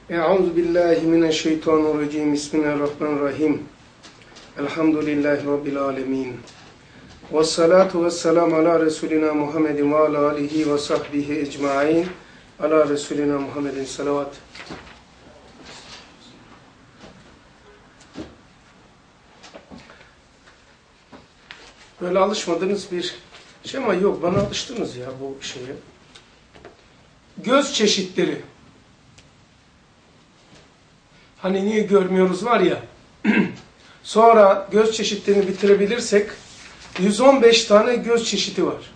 Euzu billahi mineşşeytanirracim. Bismillahirrahmanirrahim. Elhamdülillahi rabbil alamin. Vessalatu vesselamu ala resulina Muhammedin ve ala alihi ve sahbihi ecmaîn. Ala resulina Muhammedin salavat. Böyle alışmadığınız bir şey ama yok, bana alıştınız ya bu şeye. Göz çeşitleri. Hani niye görmüyoruz var ya. Sonra göz çeşitlerini bitirebilirsek 115 tane göz çeşidi var.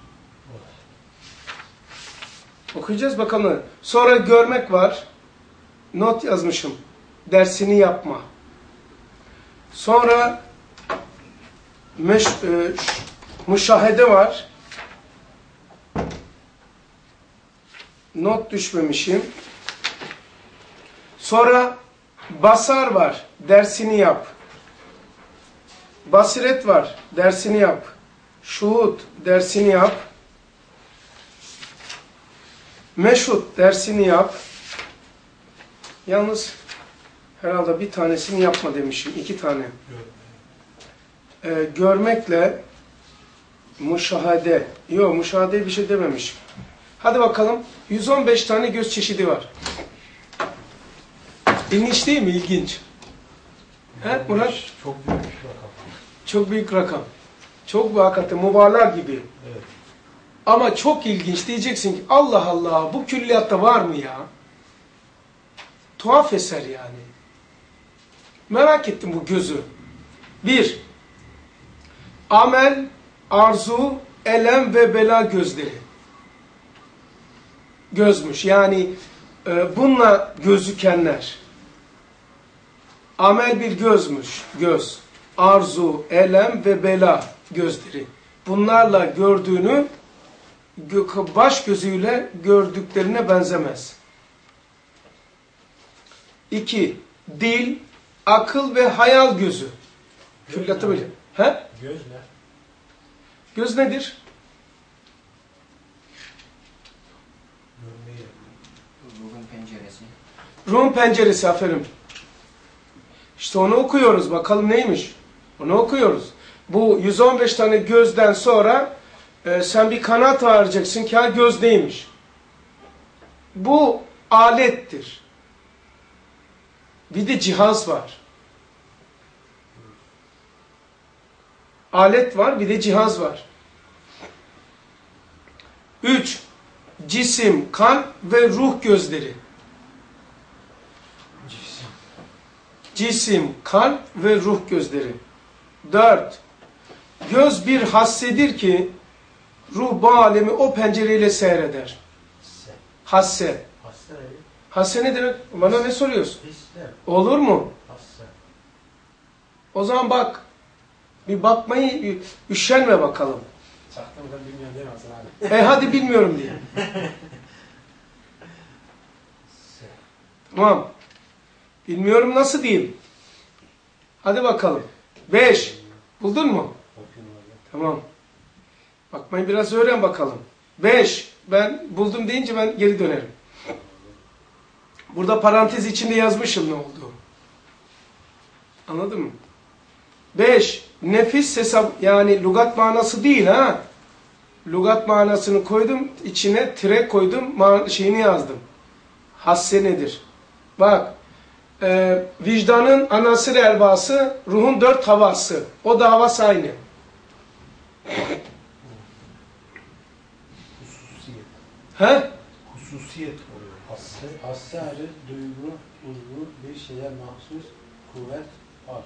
Okuyacağız bakalım. Sonra görmek var. Not yazmışım. Dersini yapma. Sonra müşahede var. Not düşmemişim. Sonra basar var. Dersini yap. Basiret var. Dersini yap. Şuhud. Dersini yap. Meşhud. Dersini yap. Yalnız herhalde bir tanesini yapma demişim. 2 tane. Görmekle müşahede. Yok, müşahede bir şey dememiş. Hadi bakalım. 115 tane göz çeşidi var. İlginç değil mi? İlginç. He Murat? Çok büyük rakam. Çok büyük rakam. Çok hakikaten mübalağa gibi. Evet. Ama çok ilginç. Diyeceksin ki Allah Allah bu külliyatta var mı ya? Tuhaf eser yani. Merak ettim bu gözü. 1. Amel, arzu, elem ve bela gözleri. Gözmüş. Yani bununla gözükenler. Amel bir gözmüş. Göz. Arzu, elem ve bela gözleri. Bunlarla gördüğünü baş gözüyle gördüklerine benzemez. 2. Dil, akıl ve hayal gözü. Külliyatı böyle. He? Göz ne? Göz nedir? Görmeyi. Ruhun penceresi. Ruhun penceresi, aferin. İşte onu okuyoruz. Bakalım neymiş? Onu okuyoruz. Bu 115 tane gözden sonra sen bir kanaat vereceksin ki ha göz neymiş? Bu alettir. Bir de cihaz var. Alet var, bir de cihaz var. 3. Cisim, kan ve ruh gözleri. Cisim, kan ve ruh gözleri. 4. Göz bir hassedir ki ruh bu alemi o pencereyle seyreder. Hasse. Hasse. Hasse ne demek? Bana ne soruyorsun? Hisler. Olur mu? Hasse. O zaman bak. Bir bakmayı üşenme bakalım. Çaktırmadan bilmiyorum diyemezsin abi. Hadi bilmiyorum diye. Tamam. Bilmiyorum nasıl diyeyim. Hadi bakalım. 5. Buldun mu? Tamam. Bakmayı biraz öğren bakalım. 5. Ben buldum deyince ben geri dönerim. Burada parantez içinde yazmışım ne olduğu. Anladın mı? 5. Nefis hesap, yani lügat manası değil ha. Lügat manasını koydum, içine tire koydum, şeyini yazdım. Hasse nedir? Bak, vicdanın anası ve erbası, ruhun 4 havası. O da havası aynı. Hususiyet. He? Hususiyet oluyor. Hasse ayrı, duygu, uzvu, bir şeye mahsus, kuvvet var.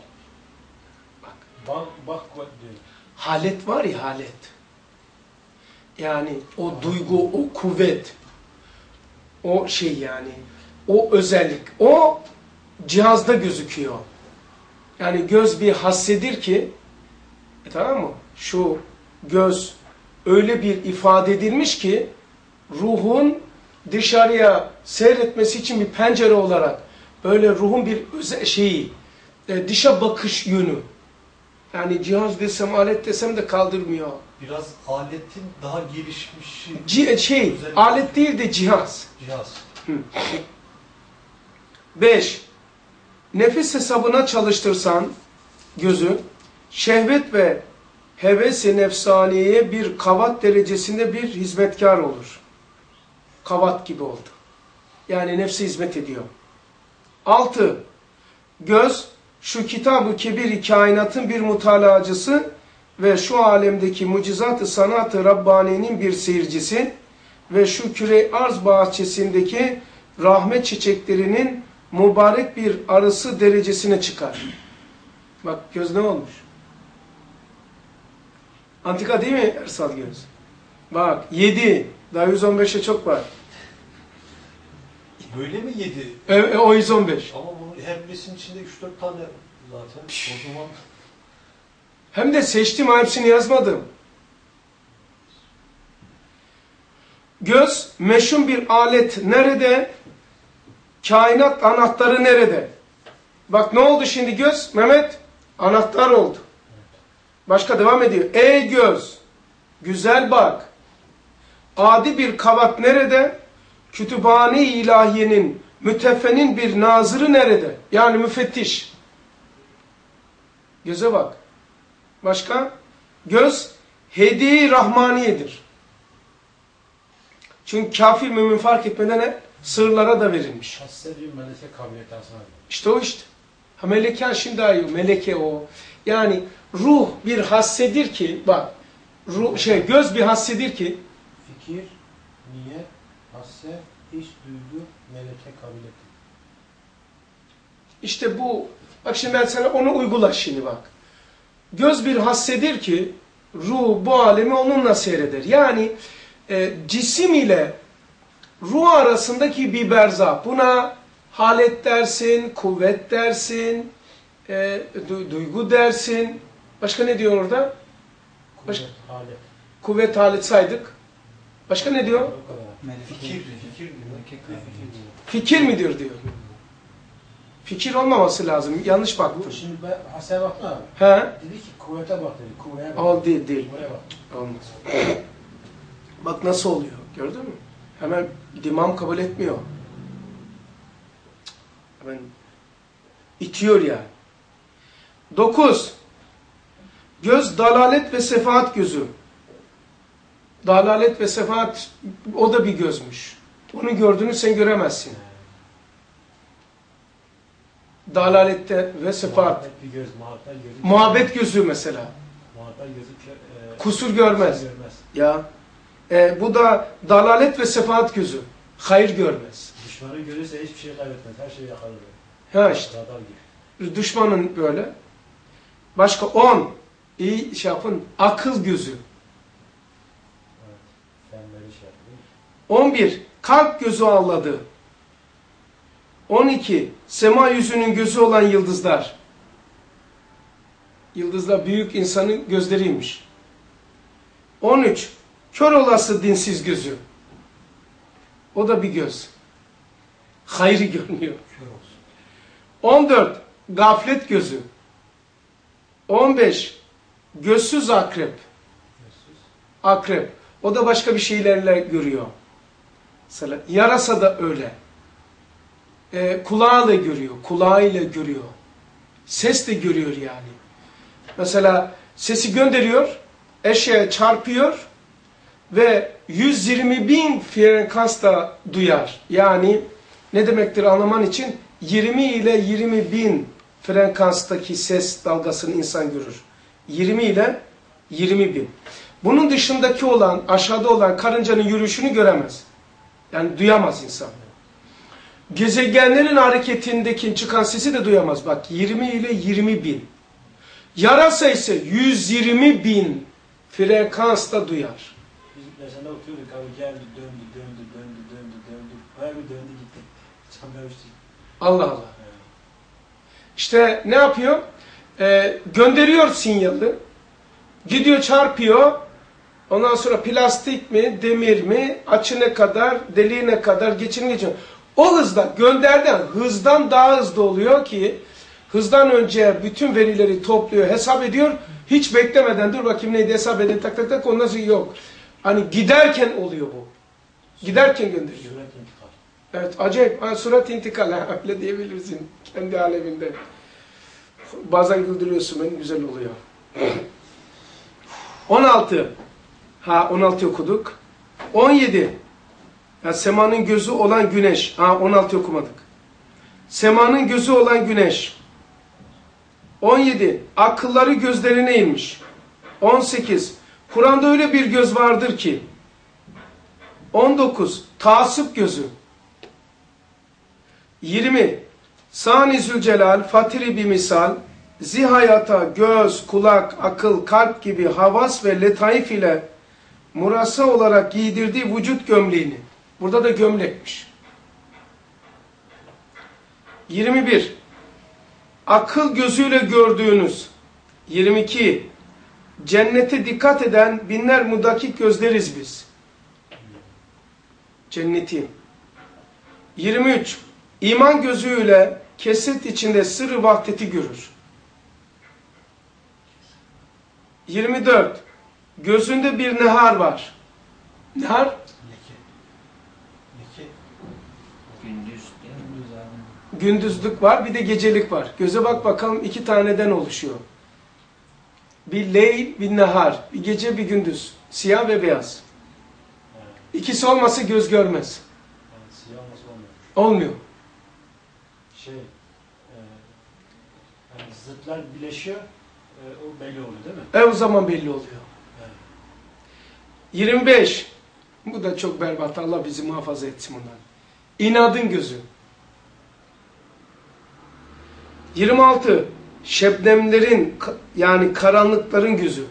Bak diyor. Halet var ya, halet. Yani o duygu, o kuvvet, o şey yani, o özellik, o cihazda gözüküyor. Yani göz bir hassedir ki, tamam mı? Şu göz öyle bir ifade edilmiş ki, ruhun dışarıya seyretmesi için bir pencere olarak, böyle ruhun bir şeyi, dışa bakış yönü. Yani cihaz desem, alet desem de kaldırmıyor. Biraz aletin daha gelişmiş... Alet değil de cihaz. Cihaz. Hı. 5. Nefis hesabına çalıştırsan gözü, şehvet ve heves-i nefsaniyeye bir kavat derecesinde bir hizmetkar olur. Kavat gibi oldu. Yani nefse hizmet ediyor. 6. Göz, şu kitab-ı kebir-i kainatın bir mutalacısı ve şu alemdeki mucizat-ı sanat-ı Rabbani'nin bir seyircisi ve şu küre arz bahçesindeki rahmet çiçeklerinin mübarek bir arısı derecesine çıkar. Bak göz ne olmuş? Antika değil mi Ersal göz? Bak 7. Daha 115'e çok var. Böyle mi 7? O 115. Ama bunun her birisinin içinde 3-4 tane zaten. O zaman... Hem de seçtim, hepsini yazmadım. Göz, meşhum bir alet nerede? Kainat anahtarı nerede? Bak ne oldu şimdi göz? Mehmet, anahtar oldu. Başka devam ediyor. Ey göz, güzel bak. Adi bir kavat nerede? Kütüphane-i ilahiyenin, müteffenin bir nazırı nerede? Yani müfettiş. Göze bak. Başka? Göz, hediye-i rahmaniyedir. Çünkü kafir mümin fark etmeden ne? Sırlara da verilmiş. Hasse bir meleke kabiliyeti aslında. İşte o işte. Ha meleke şimdi ayıyor. Meleke o. Yani ruh bir hassedir ki, bak, göz bir hassedir ki, Fikir, niyet, hasse, iş, duygu, meleke kabiliyeti. işte bu, bak şimdi ben sana onu uygula şimdi bak. Göz bir hassedir ki, ruh bu alemi onunla seyreder. Yani cisim ile ruh arasındaki bir berzah. Buna halet dersin, kuvvet dersin, duygu dersin. Başka ne diyor orada? Kuvvet, halet. Kuvvet, halet saydık. Başka ne diyor? O kadar. Fikir mi diyor? Fikir olmaması lazım. Yanlış baktım. Şimdi ben Hasan'a baktım abi. He? Dedi ki kuvvete bak dedi. Kuvveye bak. Al değil. Kuvveye bak. Olmaz. Bak nasıl oluyor. Gördün mü? Hemen dimam kabul etmiyor. Hemen itiyor yani. 9. Göz dalalet ve sefaat gözü. Dalalet ve sefaat o da bir gözmüş. Onu gördüğünü sen göremezsin. Dalalette ve sefaat. Muhabbet bir göz, gözü. Muhabbet gözü mesela. Muhabbet gözü Kusur görmez. kusur görmez. Ya. Bu da dalalet ve sefaat gözü. Hayır görmez. Düşmanı görürse hiçbir şey kaybetmez. Her şeyi yakalar. Ha işte. Radar gibi. Düşmanın böyle. Başka 10. İyi şey yapın. Akıl gözü. Evet. Ben böyle şey yapayım. 11. Kalp gözü ağladı. 12. Sema yüzünün gözü olan yıldızlar. Yıldızlar büyük insanın gözleriymiş. 13. Kör olası dinsiz gözü. O da bir göz. Hayrı görmüyor. Kör olsun. 14. Gaflet gözü. 15. Gözsüz akrep. Gözsüz. Akrep. O da başka bir şeylerle görüyor. Mesela yarasa da öyle. Kulağıyla görüyor. Kulağıyla görüyor. Ses de görüyor yani. Mesela sesi gönderiyor. Eşeğe çarpıyor. Ve 120.000 frekansta duyar. Yani ne demektir anlaman için? 20 ile 20.000 frekanstaki ses dalgasını insan görür. 20 ile 20.000. Bunun dışındaki olan, aşağıda olan karıncanın yürüyüşünü göremez. Yani duyamaz insan. Gezegenlerin hareketindeki çıkan sesi de duyamaz. Bak 20 ile 20.000. Yarasa ise 120.000 frekansta duyar. Biz mesela oturuyorduk abi geldi döndü. Bayağı bir döndü gitti. Çambermişti. Allah Allah. İşte ne yapıyor? Gönderiyor sinyali. Gidiyor çarpıyor. Ondan sonra plastik mi, demir mi, açı ne kadar, deliği ne kadar, geçiyor. O hızda gönderden hızdan daha hızlı oluyor ki hızdan önce bütün verileri topluyor, hesap ediyor. Hiç beklemeden dur bakayım neydi hesap edin tak tak tak ondan sonra yok. Hani giderken oluyor bu. Giderken gönderiyor. Sürat intikal. Evet, acayip. Surat intikal, öyle diyebilirsin. Kendi aleminde. Bazen güldürüyorsun beni, güzel oluyor. 16. 16 okuduk. 17. Ya, semanın gözü olan güneş. 16 okumadık. Semanın gözü olan güneş. 17. Akılları gözlerine inmiş. 18. Kur'an'da öyle bir göz vardır ki. 19. Taassup gözü. 20. Sani Zülcelal, Fatiri bir misal, zihayata, göz, kulak, akıl, kalp gibi havas ve letaif ile murassa olarak giydirdiği vücut gömleğini. Burada da gömlekmiş. 21. Akıl gözüyle gördüğünüz. 22. Cennete dikkat eden binler mudakik gözleriz biz. Cenneti. 23. İman gözüyle kesit içinde sırrı vahdeti görür. 24. Gözünde bir nehar var. Nehar? Leke. Gündüz değil mi? Gündüz abi. Gündüzlük var, bir de gecelik var. Göze bak bakalım, 2 taneden oluşuyor. Bir leyl, bir nehar. Bir gece, bir gündüz. Siyah ve beyaz. Evet. İkisi olmasa göz görmez. Yani siyah nasıl olmuyor? Olmuyor. Yani zıtlar birleşiyor, o belli oluyor değil mi? O zaman belli oluyor. Evet. 25. Bu da çok berbat. Allah bizi muhafaza etsin bundan. İnadın gözü. 26. Şebnemlerin, yani karanlıkların gözü.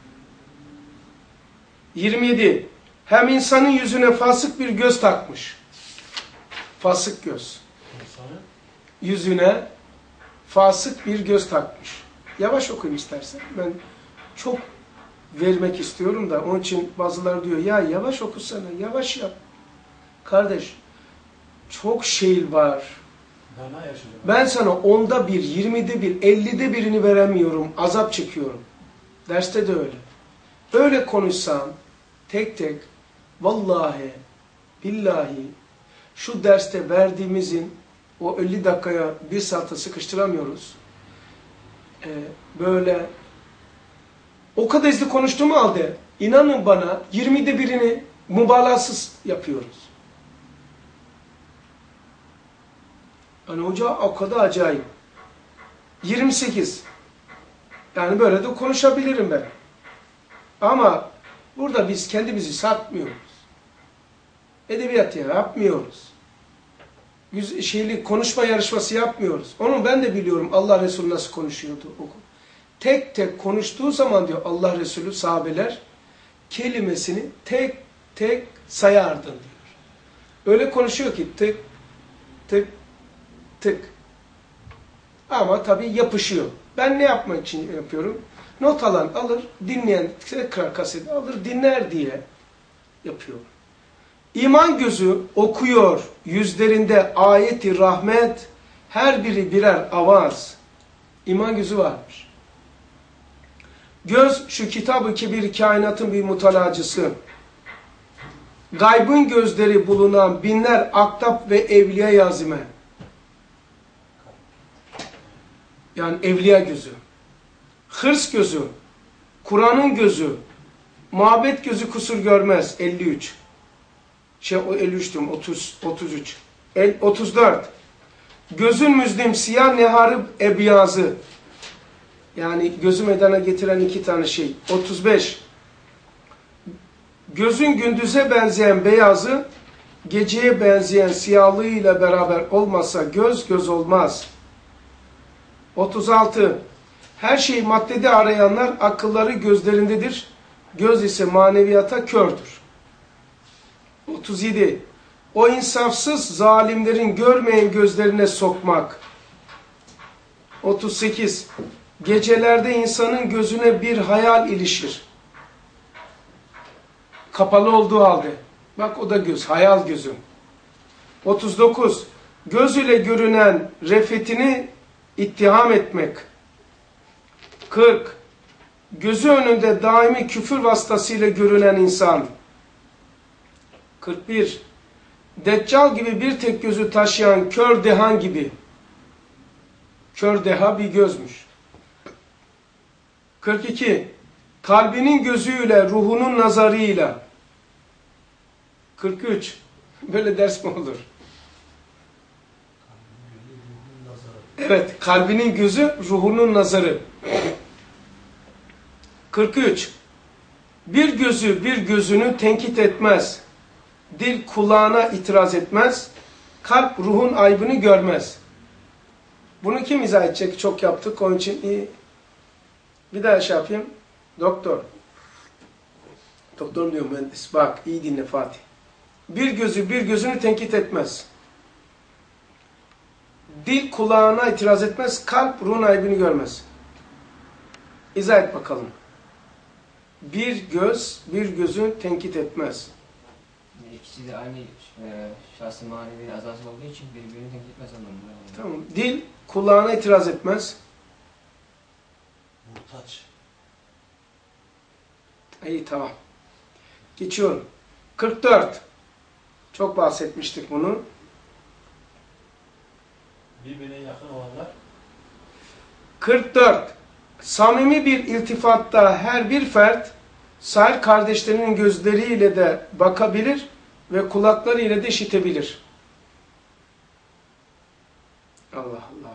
27. Hem insanın yüzüne fasık bir göz takmış. Fasık göz. İnsanı Yüzüne fasık bir göz takmış. Yavaş okuyayım istersen. Ben çok vermek istiyorum da onun için bazıları diyor ya yavaş okusana, yavaş yap. Kardeş, çok şey var. Ben sana 10'da 1, 20'de 1, 50'de birini veremiyorum. Azap çekiyorum. Derste de öyle. Öyle konuşsam tek tek vallahi billahi şu derste verdiğimizin o 50 dakikaya 1 saate sıkıştıramıyoruz. Böyle o kadar hızlı konuştuğum halde inanın bana 20'de 1'ini mübalağasız yapıyoruz. Yani hoca o kadar acayip. 28. Yani böyle de konuşabilirim ben. Ama burada biz kendimizi satmıyoruz. Edebiyat yapmıyoruz. Konuşma yarışması yapmıyoruz. Onu ben de biliyorum Allah Resulü nasıl konuşuyordu. Tek tek konuştuğu zaman diyor Allah Resulü sahabeler kelimesini tek tek sayardın diyor. Öyle konuşuyor ki tık tık tık. Ama tabii yapışıyor. Ben ne yapmak için yapıyorum? Not alan alır, dinleyen tekrar kaseti alır, dinler diye yapıyorum. İman gözü okuyor, yüzlerinde ayeti rahmet, her biri birer avaz. İman gözü varmış. Göz şu kitab-ı kebir kainatın bir mutalacısı. Gaybın gözleri bulunan binler aktap ve evliya yazime. Yani evliya gözü. Hırs gözü, Kur'an'ın gözü, muhabbet gözü kusur görmez. 53. O 53 diyorum, 33. 34. Gözün müzlim siyah neharı ebiyazı. Yani gözü meydana getiren 2 tane şey. 35. Gözün gündüze benzeyen beyazı, geceye benzeyen siyahlığıyla beraber olmasa göz olmaz. 36. Her şeyi maddede arayanlar akılları gözlerindedir. Göz ise maneviyata kördür. 37. O insafsız zalimlerin görmeyen gözlerine sokmak. 38. Gecelerde insanın gözüne bir hayal ilişir. Kapalı olduğu halde. Bak o da göz, hayal gözü. 39. Göz ile görünen refetini ittiham etmek. 40. Gözü önünde daimi küfür vasıtasıyla görünen insan. 41. Deccal gibi bir tek gözü taşıyan kör dehan gibi. Kör deha bir gözmüş. 42. Kalbinin gözüyle, ruhunun nazarıyla. 43. Böyle ders mi olur? Evet, kalbinin gözü, ruhunun nazarı. 43. Bir gözü bir gözünü tenkit etmez. Dil kulağına itiraz etmez. Kalp ruhun aybını görmez. Bunu kim izah edecek? Çok yaptık, onun için iyi. Bir daha şey yapayım. Doktor. Doktor diyor mühendis. Bak iyi dinle Fatih. Bir gözü bir gözünü tenkit etmez. Dil kulağına itiraz etmez. Kalp ruhun aybını görmez. İzah et bakalım. Bir göz bir gözü tenkit etmez. İkisi de aynı şahsi manevi azası olduğu için birbirini tenkit etmez anlamında. Tamam. Dil kulağına itiraz etmez. Muhtaç. İyi tamam. Geçiyorum. 44. Çok bahsetmiştik bunu. Birbirine yakın olanlar. 44. Samimi bir iltifatta her bir fert sair kardeşlerinin gözleriyle de bakabilir ve kulaklarıyla da işitebilir. Allah Allah.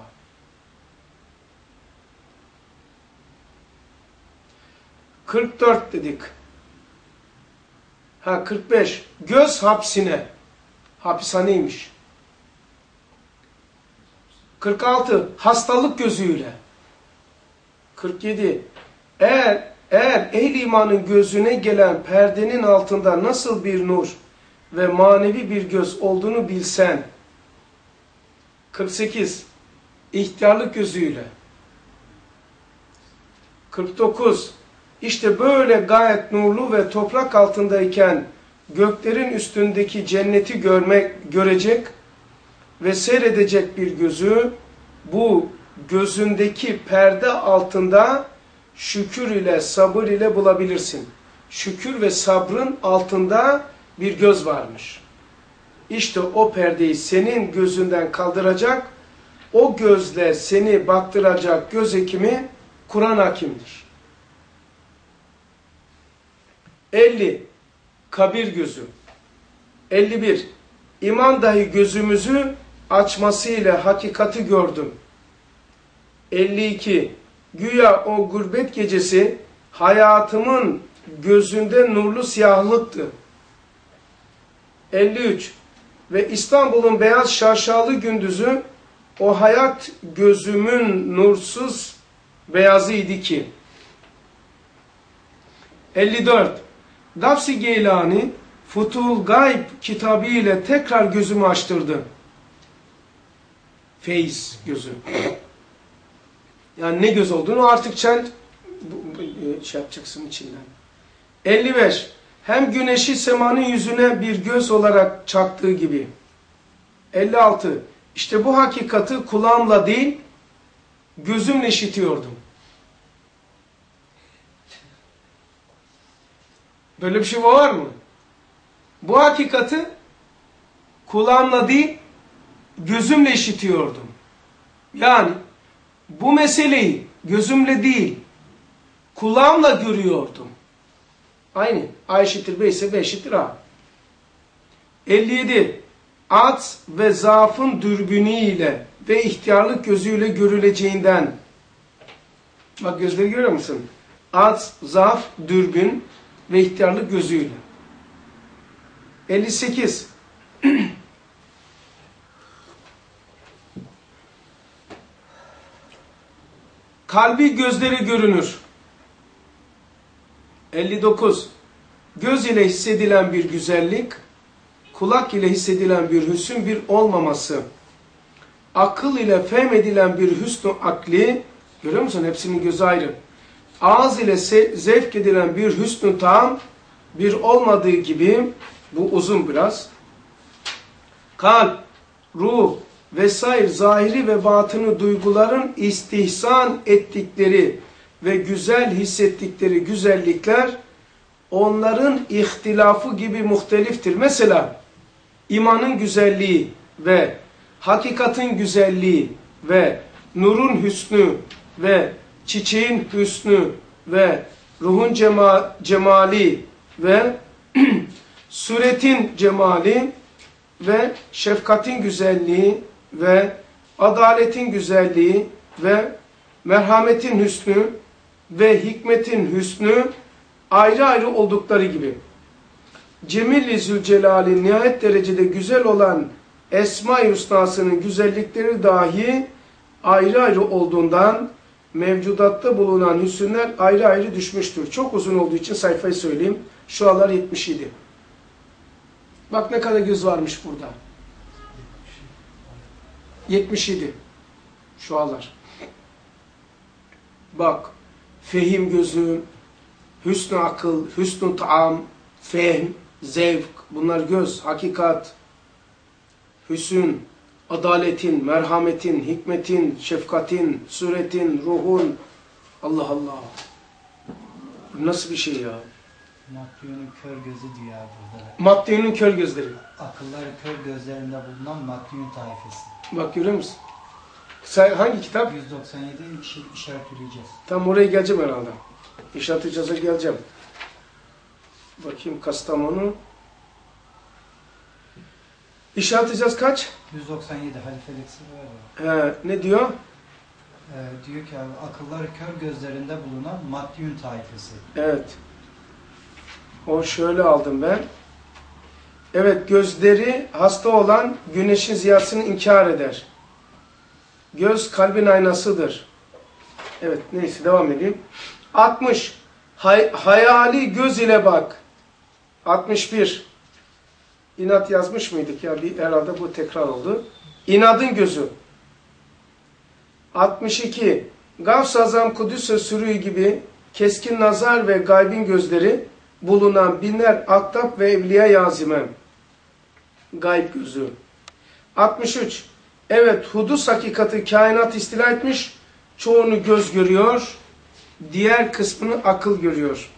44 dedik. 45. Göz hapsine. Hapishaneymiş. 46. Hastalık gözüyle. 47. Eğer ehl-i imanın gözüne gelen perdenin altında nasıl bir nur ve manevi bir göz olduğunu bilsen. 48. İhtiyarlık gözüyle. 49. İşte böyle gayet nurlu ve toprak altındayken göklerin üstündeki cenneti görecek ve seyredecek bir gözü, bu gözündeki perde altında şükür ile sabır ile bulabilirsin. Şükür ve sabrın altında bir göz varmış. İşte o perdeyi senin gözünden kaldıracak, o gözle seni baktıracak göz hekimi Kur'an hakimdir. 50. Kabir gözü. 51. İman dahi gözümüzü açmasıyla hakikati gördüm. 52. Güya o gurbet gecesi hayatımın gözünde nurlu siyahlıktı. 53. Ve İstanbul'un beyaz şaşalı gündüzü o hayat gözümün nursuz beyazıydı ki. 54. Gavs-i Geylani Futuhul Gayb kitabı ile tekrar gözümü açtırdı. Feyiz gözü. Yani ne göz olduğunu artık sen şey yapacaksın içinden. 55. Hem güneşi semanın yüzüne bir göz olarak çaktığı gibi. 56. İşte bu hakikati kulağımla değil, gözümle işitiyordum. Böyle bir şey var mı? Bu hakikati kulağımla değil, gözümle işitiyordum. Yani bu meseleyi gözümle değil, kulağımla görüyordum. Aynı. A eşittir B ise B eşittir A. 57. Ats ve zaafın dürbünüyle ve ihtiyarlık gözüyle görüleceğinden. Bak gözleri görüyor musun? Ats, zaaf, dürbün ve ihtiyarlık gözüyle. 58. Kalbi gözleri görünür. 59. Göz ile hissedilen bir güzellik, kulak ile hissedilen bir hüsn bir olmaması, akıl ile fehmedilen bir hüsn-ü akli, görüyor musun? Hepsinin gözü ayrı. Ağız ile zevk edilen bir hüsn-ü taam bir olmadığı gibi, bu uzun biraz. Kalp, ruh vesaire zahiri ve batını duyguların istihsan ettikleri ve güzel hissettikleri güzellikler onların ihtilafı gibi muhteliftir. Mesela imanın güzelliği ve hakikatin güzelliği ve nurun hüsnü ve çiçeğin hüsnü ve ruhun cemali ve suretin cemali ve şefkatin güzelliği ve adaletin güzelliği ve merhametin hüsnü ve hikmetin hüsnü ayrı ayrı oldukları gibi Cemil-i Zülcelal'in nihayet derecede güzel olan Esma-i Hüsna'sının güzellikleri dahi ayrı ayrı olduğundan mevcudatta bulunan hüsünler ayrı ayrı düşmüştür. Çok uzun olduğu için sayfayı söyleyeyim. Şualar 77. Bak ne kadar göz varmış burada. 77. Şualar. Bak. Fehim gözü, hüsnü akıl, hüsnü taam, fehm, zevk. Bunlar göz, hakikat, hüsün, adaletin, merhametin, hikmetin, şefkatin, suretin, ruhun. Allah Allah. Bu nasıl bir şey ya? Maddiyunun kör gözü diyor abi burada. Maddiyunun kör gözleri. Akılları kör gözlerinde bulunan Maddiyun taifesi. Bak görüyor musun? Sen hangi kitap? 197'yi işaretleyeceğiz. Tam oraya geleceğim herhalde. İşaretleyeceğize geleceğim. Bakayım Kastamonu. İşaretleyeceğiz kaç? 197 halifelik sırrı var ya. Ne diyor? Diyor ki abi akılları kör gözlerinde bulunan Maddiyun taifesi. Evet. O şöyle aldım ben. Evet, gözleri hasta olan güneşin ziyasını inkar eder. Göz kalbin aynasıdır. Evet, neyse devam edeyim. 60. Hayali göz ile bak. 61. İnat yazmış mıydık ya? Herhalde bu tekrar oldu. İnadın gözü. 62. Gavs-ı Azam Kudüs-ü Sürü gibi keskin nazar ve gaybin gözleri bulunan binler aktap ve evliya yazimem. Gayb gözü. 63. Evet, hudus hakikati kainat istila etmiş. Çoğunu göz görüyor. Diğer kısmını akıl görüyor.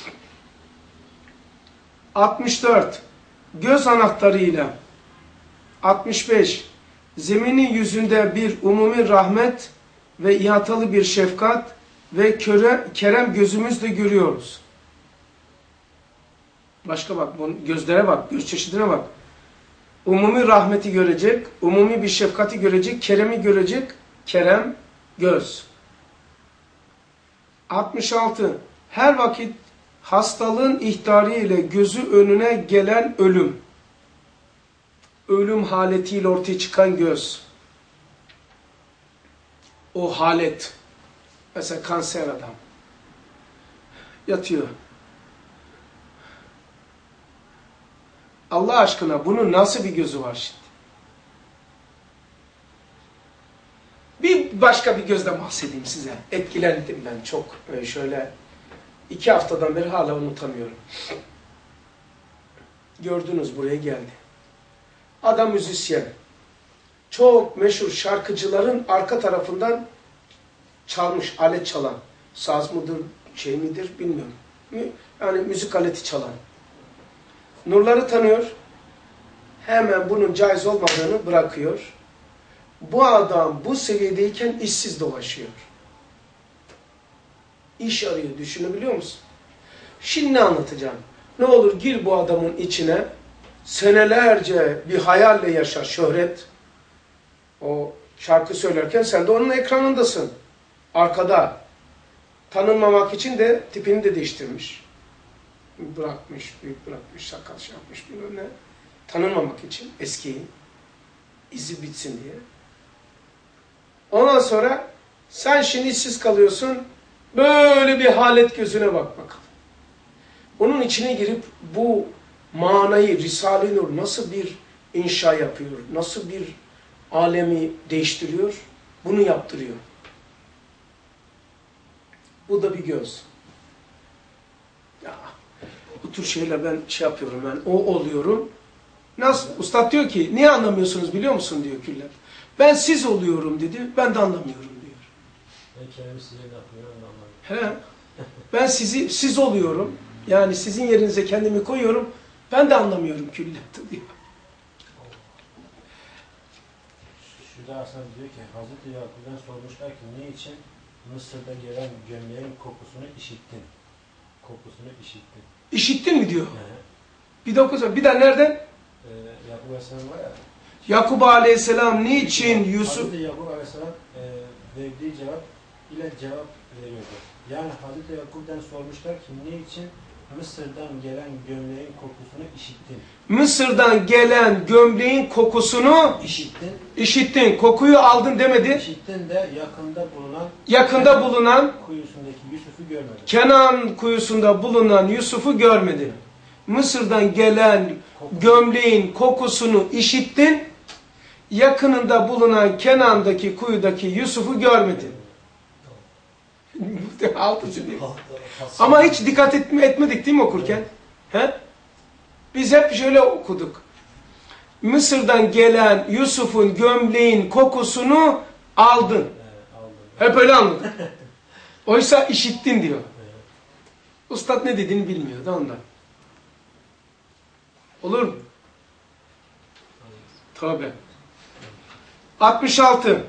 64. Göz anahtarıyla. 65. Zeminin yüzünde bir umumi rahmet ve ihatalı bir şefkat ve kerem gözümüzle görüyoruz. Başka bak, gözlere bak, göz çeşidine bak. Umumi rahmeti görecek, umumi bir şefkati görecek, keremi görecek, kerem, göz. 66. Her vakit hastalığın ihtariyle gözü önüne gelen ölüm. Ölüm haletiyle ortaya çıkan göz. O halet. Mesela kanser adam. Yatıyor. Allah aşkına bunun nasıl bir gözü var şimdi? Bir başka bir gözden bahsedeyim size. Etkilendim ben çok. Şöyle 2 haftadan beri hala unutamıyorum. Gördünüz buraya geldi. Adam müzisyen. Çok meşhur şarkıcıların arka tarafından çalmış, alet çalan. Saz mıdır, şey midir bilmiyorum. Yani müzik aleti çalan. Nurları tanıyor. Hemen bunun caiz olmadığını bırakıyor. Bu adam bu seviyedeyken işsiz dolaşıyor. İş arıyor. Düşünebiliyor musun? Şimdi ne anlatacağım? Ne olur gir bu adamın içine. Senelerce bir hayalle yaşar. Şöhret. O şarkı söylerken sen de onun ekranındasın. Arkada. Tanınmamak için de tipini de değiştirmiş. Bırakmış, büyük bırakmış, sakal şey yapmış bilmem ne. Tanınmamak için eskiyi. İzi bitsin diye. Ondan sonra sen şimdi işsiz kalıyorsun. Böyle bir halet gözüne bak bakalım. Onun içine girip bu manayı, Risale-i Nur nasıl bir inşa yapıyor, nasıl bir alemi değiştiriyor, bunu yaptırıyor. Bu da bir göz. Ya, bu tür şeyler ben şey yapıyorum, ben o oluyorum. Nasıl? Ustad diyor ki, niye anlamıyorsunuz biliyor musun diyor Küller. Ben siz oluyorum dedi, ben de anlamıyorum diyor. Ben kendimi size yapmıyorum, anlamıyorum. He. Ben siz oluyorum. Yani sizin yerinize kendimi koyuyorum. Ben de anlamıyorum külliyatı diyor. bir daha sonra diyor ki Hazreti Yakup'dan sormuşlar ki niçin Mısır'da gelen gömleğin kokusunu işittin? Kokusunu işittin. İşittin mi diyor? Yani, Bir de okusana. Bir daha nereden? Yakup Aleyhisselam var ya. Yakup Aleyhisselam niçin Yusuf... Hazreti Yakup Aleyhisselam verdiği cevap ile cevap veriyordu. Yani Hazreti Yakup'dan sormuşlar ki niçin Mısır'dan gelen gömleğin kokusunu işittin? Mısır'dan gelen gömleğin kokusunu işittin. Kokuyu aldın demedi. İşittin de yakında bulunan kuyusundaki Yusuf'u görmedi. Kenan kuyusunda bulunan Yusuf'u görmedi. Mısır'dan gelen gömleğin kokusunu işittin. Yakınında bulunan Kenan'daki kuyudaki Yusuf'u görmedin. Ama hiç dikkat etmedik değil mi okurken? He? Biz hep şöyle okuduk. Mısır'dan gelen Yusuf'un gömleğin kokusunu aldın. Hep öyle anladık. Oysa işittin diyor. Ustad ne dediğini bilmiyor da ondan. Olur mu? Tabii. 66.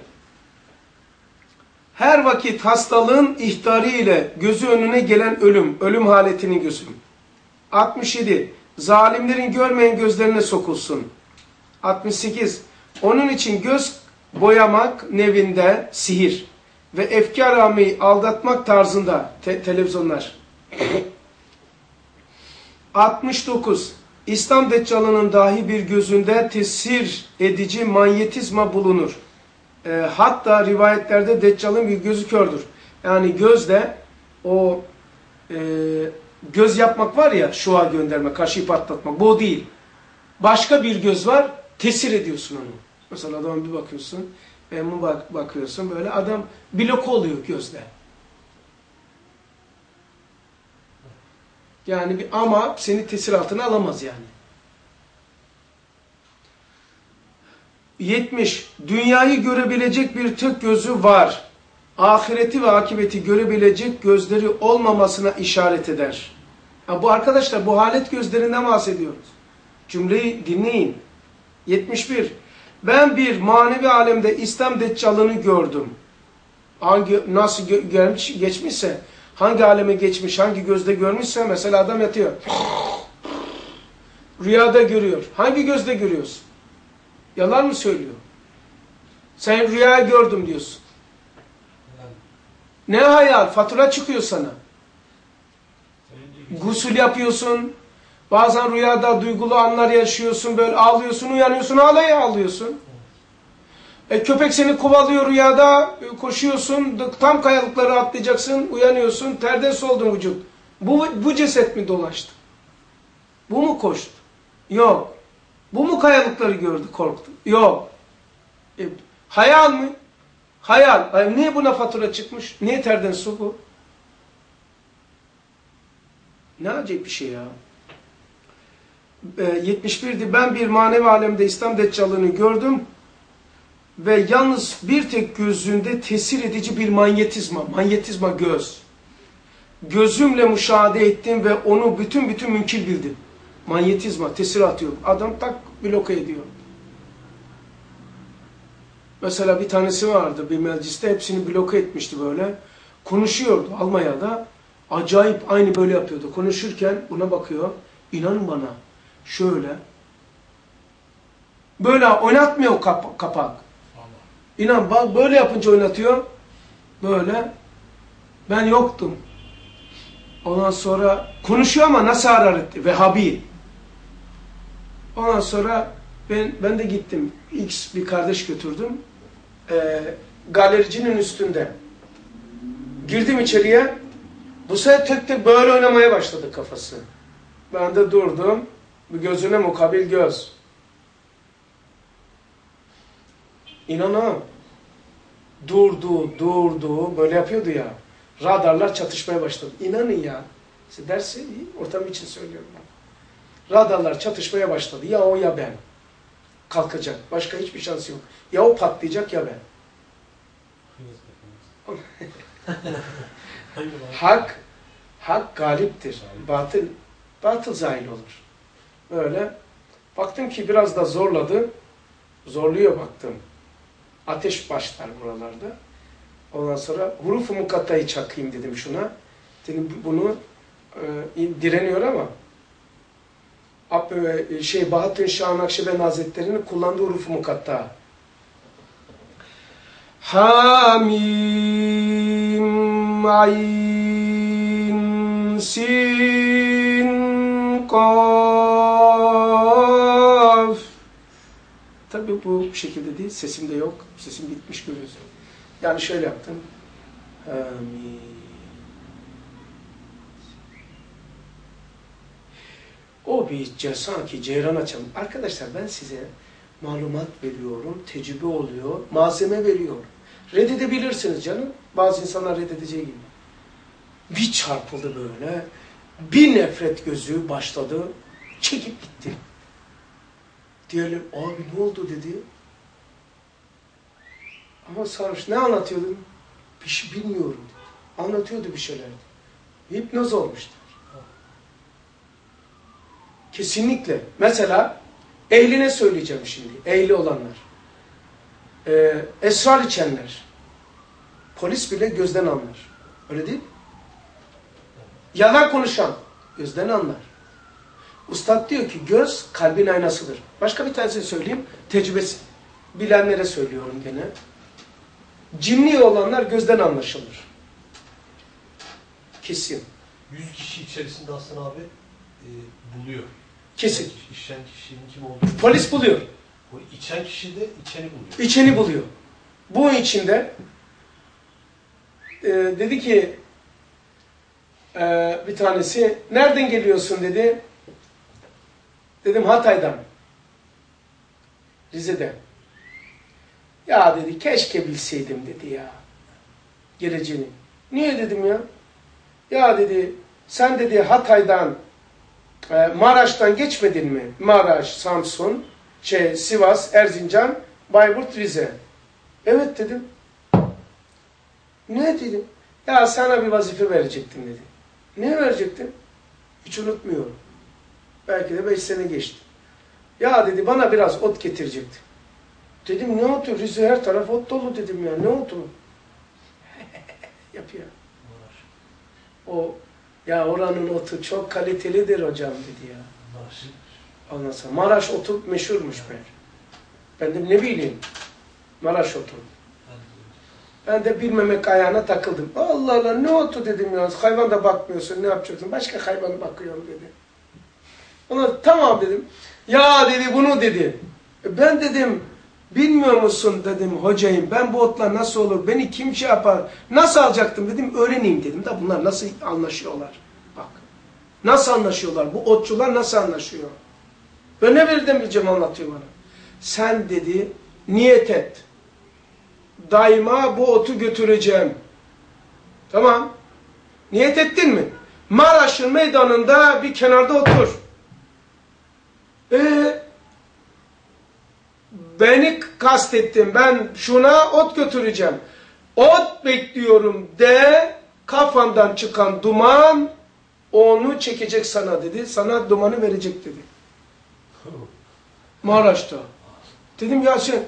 Her vakit hastalığın ihtarı ile gözü önüne gelen ölüm haletinin gözüm. 67. Zalimlerin görmeyen gözlerine sokulsun. 68. Onun için göz boyamak nevinde sihir ve efkar ameyi aldatmak tarzında televizyonlar. 69. İslam Deccal'ının dahi bir gözünde tesir edici manyetizma bulunur. Hatta rivayetlerde Deccal'ın bir gözü kördür. Yani gözle o göz yapmak var ya, şua gönderme, kaşıyı patlatmak. Bu değil. Başka bir göz var, tesir ediyorsun onu. Mesela adama bir bakıyorsun, bakıyorsun böyle adam bloke oluyor gözle. Yani ama seni tesir altına alamaz yani. 70. Dünyayı görebilecek bir tek gözü var. Ahireti ve akibeti görebilecek gözleri olmamasına işaret eder. Ya bu arkadaşlar bu halet gözlerinden bahsediyoruz. Cümleyi dinleyin. 71. Ben bir manevi alemde İslam Deccal'ını gördüm. Nasıl geçmişse, hangi aleme geçmiş, hangi gözde görmüşse, mesela adam yatıyor. Rüyada görüyor. Hangi gözde görüyorsun? Yalan mı söylüyor? Sen rüya gördüm diyorsun. Ne hayal? Fatura çıkıyor sana. Gusül yapıyorsun. Bazen rüyada duygulu anlar yaşıyorsun. Böyle ağlıyorsun, uyanıyorsun, ağlıyorsun. Köpek seni kovalıyor rüyada. Koşuyorsun. Tam kayalıkları atlayacaksın. Uyanıyorsun. Terden soldun vücut. Bu ceset mi dolaştı? Bu mu koştu? Yok. Bu mu kayalıkları gördü, korktu? Yok. Hayal mi? Hayal. Niye buna fatura çıkmış? Niye terden su bu? Ne acayip bir şey ya. 71'di. Ben bir manevi alemde İslam Deccal'ını gördüm ve yalnız bir tek gözünde tesir edici bir manyetizma göz. Gözümle müşahede ettim ve onu bütün mümkün bildim. Manyetizma, tesir atıyor. Adam tak bloke ediyor. Mesela bir tanesi vardı bir mecliste, hepsini bloke etmişti böyle. Konuşuyordu Almanya'da. Acayip aynı böyle yapıyordu. Konuşurken buna bakıyor. İnanın bana şöyle. Böyle oynatmıyor kapak. İnan bak böyle yapınca oynatıyor. Böyle. Ben yoktum. Ondan sonra konuşuyor ama nasıl hararetli? Vehhabi. Ondan sonra ben de gittim. X bir kardeş götürdüm. Galericinin üstünde. Girdim içeriye. Bu sefer tek böyle oynamaya başladı kafası. Ben de durdum. Bir gözüne mukabil göz. İnanın. Durdu. Böyle yapıyordu ya. Radarlar çatışmaya başladı. İnanın ya. Size dersi ortam için söylüyorum. Radarlar çatışmaya başladı. Ya o ya ben. Kalkacak. Başka hiçbir şansı yok. Ya o patlayacak ya ben. Hak galiptir. Batıl zahil olur. Böyle. Baktım ki biraz da zorladı. Zorluyor baktım. Ateş başlar buralarda. Ondan sonra huruf-u mukattayı çakayım dedim şuna. Dedim bunu direniyor ama Bahattin Şah Nakşibend Hazretleri'nin kullandığı huruf-u mukatta. Hamim ayn sin kaf. Tabii bu şekilde değil. Sesim de yok. Sesim gitmiş görüyorsun. Yani şöyle yaptım. Hamim. O bir sanki ceyran açan. Arkadaşlar ben size malumat veriyorum, tecrübe oluyor, malzeme veriyorum. Reddedebilirsiniz canım. Bazı insanlar reddedeceği gibi. Bir çarpıldı böyle. Bir nefret gözü başladı. Çekip gitti. Diğerleri abi ne oldu dedi. Ama sarhoş ne anlatıyordun? Bir şey bilmiyorum dedi. Anlatıyordu bir şeyler. Hipnoz olmuştu. Kesinlikle. Mesela ehline söyleyeceğim şimdi. Ehli olanlar. Esrar içenler. Polis bile gözden anlar. Öyle değil mi? Yalan konuşan gözden anlar. Ustad diyor ki göz kalbin aynasıdır. Başka bir tanesini söyleyeyim. Tecrübesi. Bilenlere söylüyorum gene. Cinli olanlar gözden anlaşılır. Kesin. 100 kişi içerisinde aslında abi buluyor. Kesin. İçen kişinin kim olduğunu. Polis buluyor. O içen kişi de içeni buluyor. İçeni buluyor. Bu içinde dedi ki bir tanesi nereden geliyorsun dedi. Dedim Hatay'dan. Rize'den. Ya dedi keşke bilseydim dedi ya. Geleceğini. Niye dedim ya? Ya dedi sen dedi Hatay'dan Maraş'tan geçmedin mi? Maraş, Samsun, Sivas, Erzincan, Bayburt, Rize. Evet dedim. Ne dedim? Ya sana bir vazife verecektim dedi. Ne verecektim? Hiç unutmuyorum. Belki de 5 sene geçti. Ya dedi bana biraz ot getirecekti. Dedim ne otu? Rize her taraf ot dolu dedim ya. Ne otu? Yapıyor. O ya oranın otu çok kalitelidir hocam dedi ya. Ondan sonra Maraş otu meşhurmuş be. Ben de ne bileyim. Maraş otu. Ben de bilmemek ayağına takıldım. Allah Allah ne otu dedim ya. Hayvan da bakmıyorsun ne yapacaksın? Başka hayvana bakıyorum dedi. Ona tamam dedim. Ya dedi bunu dedi. Ben dedim bilmiyor musun dedim hocayım ben bu otlar nasıl olur? Beni kim şey yapar? Nasıl alacaktım dedim öğreneyim dedim. Da bunlar nasıl anlaşıyorlar? Bak. Nasıl anlaşıyorlar? Bu otçular nasıl anlaşıyor? Ben ne bileceğim anlatıyor bana. Sen dedi niyet et. Daima bu otu götüreceğim. Tamam. Niyet ettin mi? Maraş'ın meydanında bir kenarda otur. Beni kastettim. Ben şuna ot götüreceğim. Ot bekliyorum de kafandan çıkan duman onu çekecek sana dedi. Sana dumanı verecek dedi. Maraş'ta. Dedim ya sen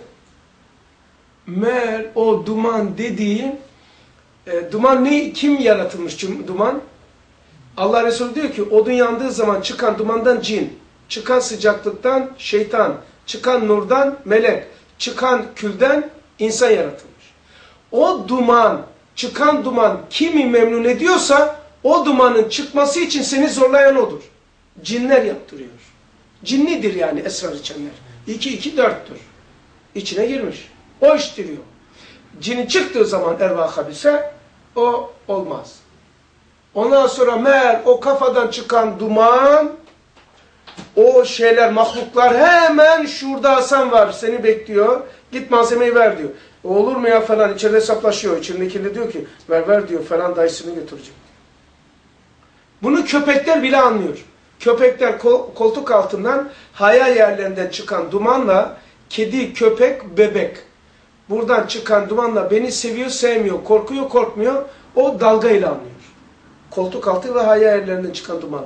meğer o duman dediğin duman ne? Kim yaratılmış duman? Allah Resulü diyor ki odun yandığı zaman çıkan dumandan cin, çıkan sıcaklıktan şeytan, çıkan nurdan melek, çıkan külden insan yaratılmış. O duman, çıkan duman kimi memnun ediyorsa o dumanın çıkması için seni zorlayan odur. Cinler yaptırıyor. Cinlidir yani esrar içenler. 2, 4'tür. İçine girmiş. O iştiriyor. Cinin çıktığı zaman ervah habise o olmaz. Ondan sonra meğer o kafadan çıkan duman o şeyler, mahluklar hemen şurada Hasan var seni bekliyor. Git malzemeyi ver diyor. Olur mu ya falan içeride hesaplaşıyor. İçindekinde diyor ki ver diyor falan dayısını götürecek. Bunu köpekler bile anlıyor. Köpekler koltuk altından haya yerlerinden çıkan dumanla kedi, köpek, bebek. Buradan çıkan dumanla beni seviyor, sevmiyor, korkuyor, korkmuyor. O dalgayla anlıyor. Koltuk altı ve haya yerlerinden çıkan dumanla.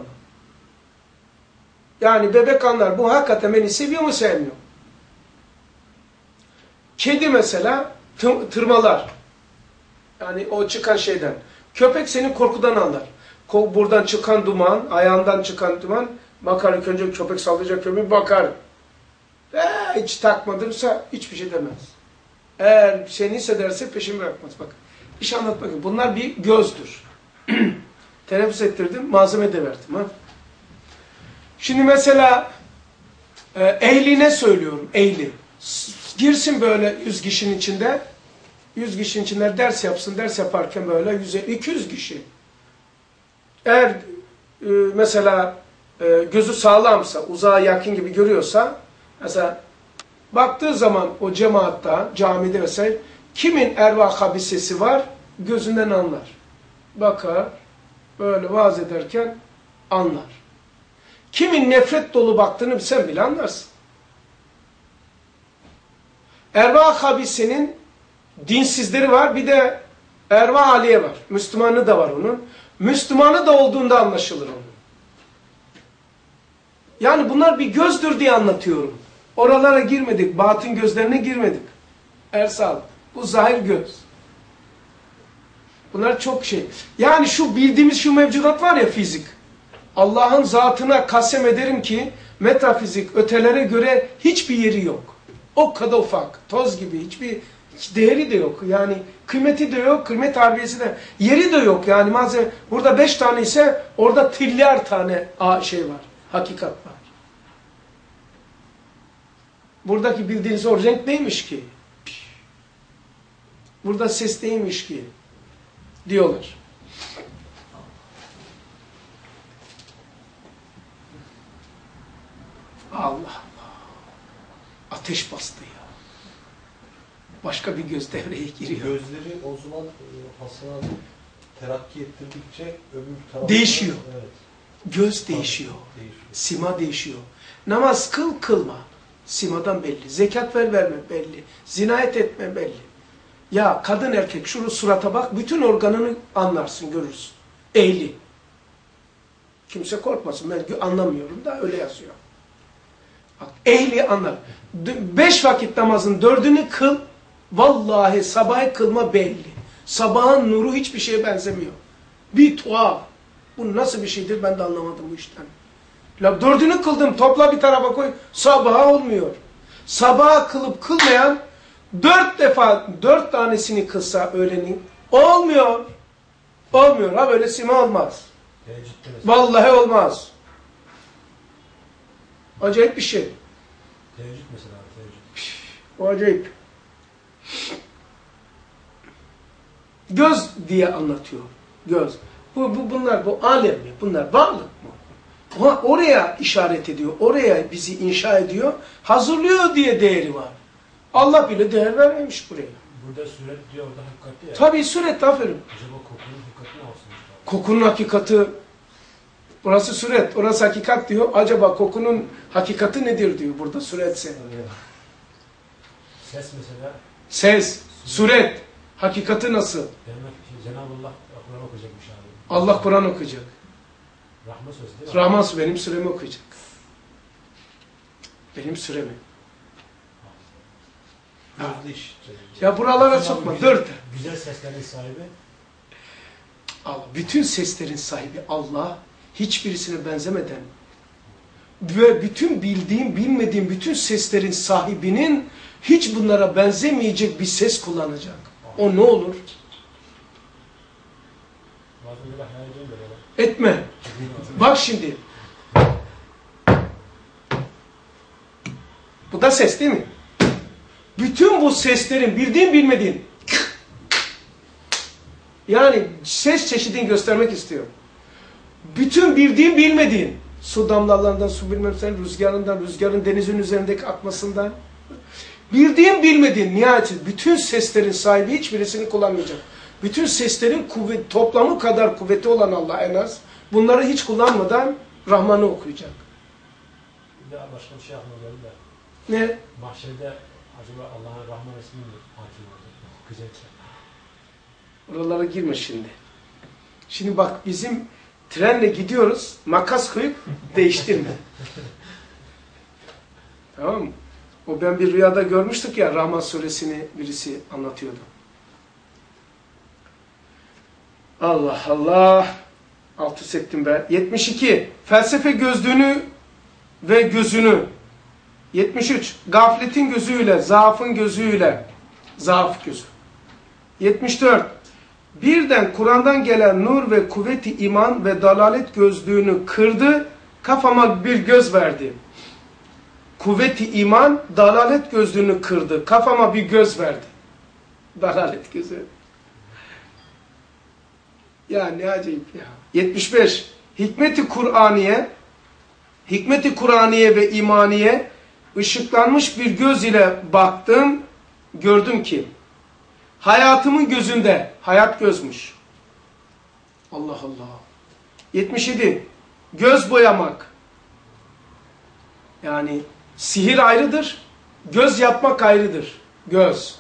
Yani bebek anlar bu hakikaten beni seviyor mu sevmiyor. Kedi mesela tırmalar. Yani o çıkan şeyden. Köpek seni korkudan anlar. Buradan çıkan duman, ayağından çıkan duman, bakar ilk önce köpek sallayacak köpeği bakar. Hiç takmadırsa hiçbir şey demez. Eğer seni hissederse peşini bırakmaz. Bak, bir şey anlatmak. Bunlar bir gözdür. Teneffüs ettirdim, malzeme de verdim. Ha? Şimdi mesela ehline söylüyorum, ehli. Girsin böyle 100 kişinin içinde, 100 kişinin içinde ders yapsın, ders yaparken böyle 150-200 kişi. Eğer mesela gözü sağlamsa, uzağa yakın gibi görüyorsa, mesela baktığı zaman o cemaatta, camide vesaire, kimin ervah habisesi var, gözünden anlar. Bakar, böyle vaaz ederken anlar. Kimin nefret dolu baktığını sen bile anlarsın. Ervah habisenin dinsizleri var, bir de ervah aliye var. Müslümanı da var onun. Müslümanı da olduğunda anlaşılır onun. Yani bunlar bir gözdür diye anlatıyorum. Oralara girmedik, batın gözlerine girmedik. Ersal, bu zahir göz. Bunlar çok şey. Yani şu bildiğimiz şu mevcudat var ya, fizik. Allah'ın zatına kasem ederim ki metafizik ötelere göre hiçbir yeri yok. O kadar ufak, toz gibi, hiçbir değeri de yok. Yani kıymeti de yok, kıymet harbiyesi de, yeri de yok. Yani malzeme, burada 5 tane ise orada trilyar tane şey var, hakikat var. Buradaki bildiğiniz o renk neymiş ki? Burada ses neymiş ki? Diyorlar. Allah Allah. Ateş bastı ya. Başka bir göz devreye giriyor. Gözleri o zaman Hasan abi terakki ettirdikçe öbür tarafta... Değişiyor. Evet. Göz değişiyor. Değişiyor. Sima değişiyor. Namaz kıl kılma. Simadan belli. Zekat ver verme belli. Zinayet etme belli. Ya kadın erkek şunu surata bak, bütün organını anlarsın, görürsün. Ehli. Kimse korkmasın, ben anlamıyorum da öyle yazıyor. Bak, ehli anlar. 5 vakit namazın 4'ünü kıl, vallahi sabahı kılma belli. Sabahın nuru hiçbir şeye benzemiyor. Bir tuhaf. Bu nasıl bir şeydir ben de anlamadım bu işten. La 4'ünü kıldım, topla bir tarafa koy, sabaha olmuyor. Sabaha kılıp kılmayan 4 defa 4 tanesini kılsa öğlenin olmuyor. Olmuyor. Ha böyle sima olmaz. Vallahi olmaz. Acayip bir şey. Teheccüd mesela. Teheccüd. O acayip. Göz diye anlatıyor. Göz. Bunlar bu alem mi? Bunlar varlık mı? Ama oraya işaret ediyor. Oraya bizi inşa ediyor. Hazırlıyor diye değeri var. Allah bile değer vermemiş buraya. Burada suret diyor, orada hakikati ya. Tabii suret, aferin. Acaba kokunun hakikati ne olsun? Kokunun hakikati, burası suret, orası hakikat diyor. Acaba kokunun hakikati nedir diyor burada suretse. Ses mesela. Ses, suret, hakikati nasıl? Cenab-ı Allah Kur'an okuyacakmış abi. Allah Kur'an okuyacak. Rahman sözü değil mi? Rahman benim süremi okuyacak. Benim süremi. Gözde iş. Ya buralara sokma, dört. Güzel seslerin sahibi. Allah, bütün seslerin sahibi Allah, hiçbirisine benzemeden ve bütün bildiğim, bilmediğim bütün seslerin sahibinin hiç bunlara benzemeyecek bir ses kullanacak. O ne olur? Etme. Bak şimdi. Bu da ses değil mi? Bütün bu seslerin bildiğin bilmediğin, yani ses çeşidini göstermek istiyor. Bütün bildiğin bilmediğin, su damlalarından, su bilmem sen rüzgarından, rüzgarın denizin üzerindeki akmasından, bildiğin bilmediğin nihayet bütün seslerin sahibi hiçbirisini kullanmayacak. Bütün seslerin toplamı kadar kuvveti olan Allah en az, bunları hiç kullanmadan Rahman'ı okuyacak. Bir daha başka bir şey aklıma geldi de. Ne? Mahşerde acaba Allah'ın Rahman ismi mi hakim olacak? Güzelse. Oralara girme şimdi. Şimdi bak bizim trenle gidiyoruz, makas koyup değiştirme. Tamam mı? O ben bir rüyada görmüştük ya, Rahman suresini birisi anlatıyordu. Allah Allah. Alt üst ettim ben. 72. Felsefe gözlüğünü ve gözünü. 73. Gafletin gözüyle, zaafın gözüyle. Zaaf gözü. 74. Birden Kur'an'dan gelen nur ve kuvveti iman ve dalalet gözlüğünü kırdı, kafama bir göz verdi. Kuvveti iman, dalalet gözlüğünü kırdı, kafama bir göz verdi. Dalalet gözü. Ya ne acayip ya. 75. Hikmeti Kur'aniye ve imaniye ışıklanmış bir göz ile baktım, gördüm ki hayatımın gözünde, hayat gözmüş. Allah Allah. 77. Göz boyamak. Yani sihir ayrıdır, göz yapmak ayrıdır. Göz.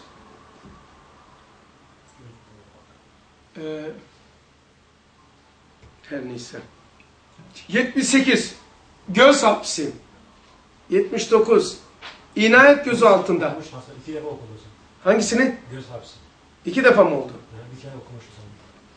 Her neyse. 78. Göz hapsi. 79. İnayet gözü altında. Okumuş Hasan. 2 defa okudun sen. Hangisini? Göz hapsi. 2 defa mı oldu? Yani bir kere okumuşsun sen.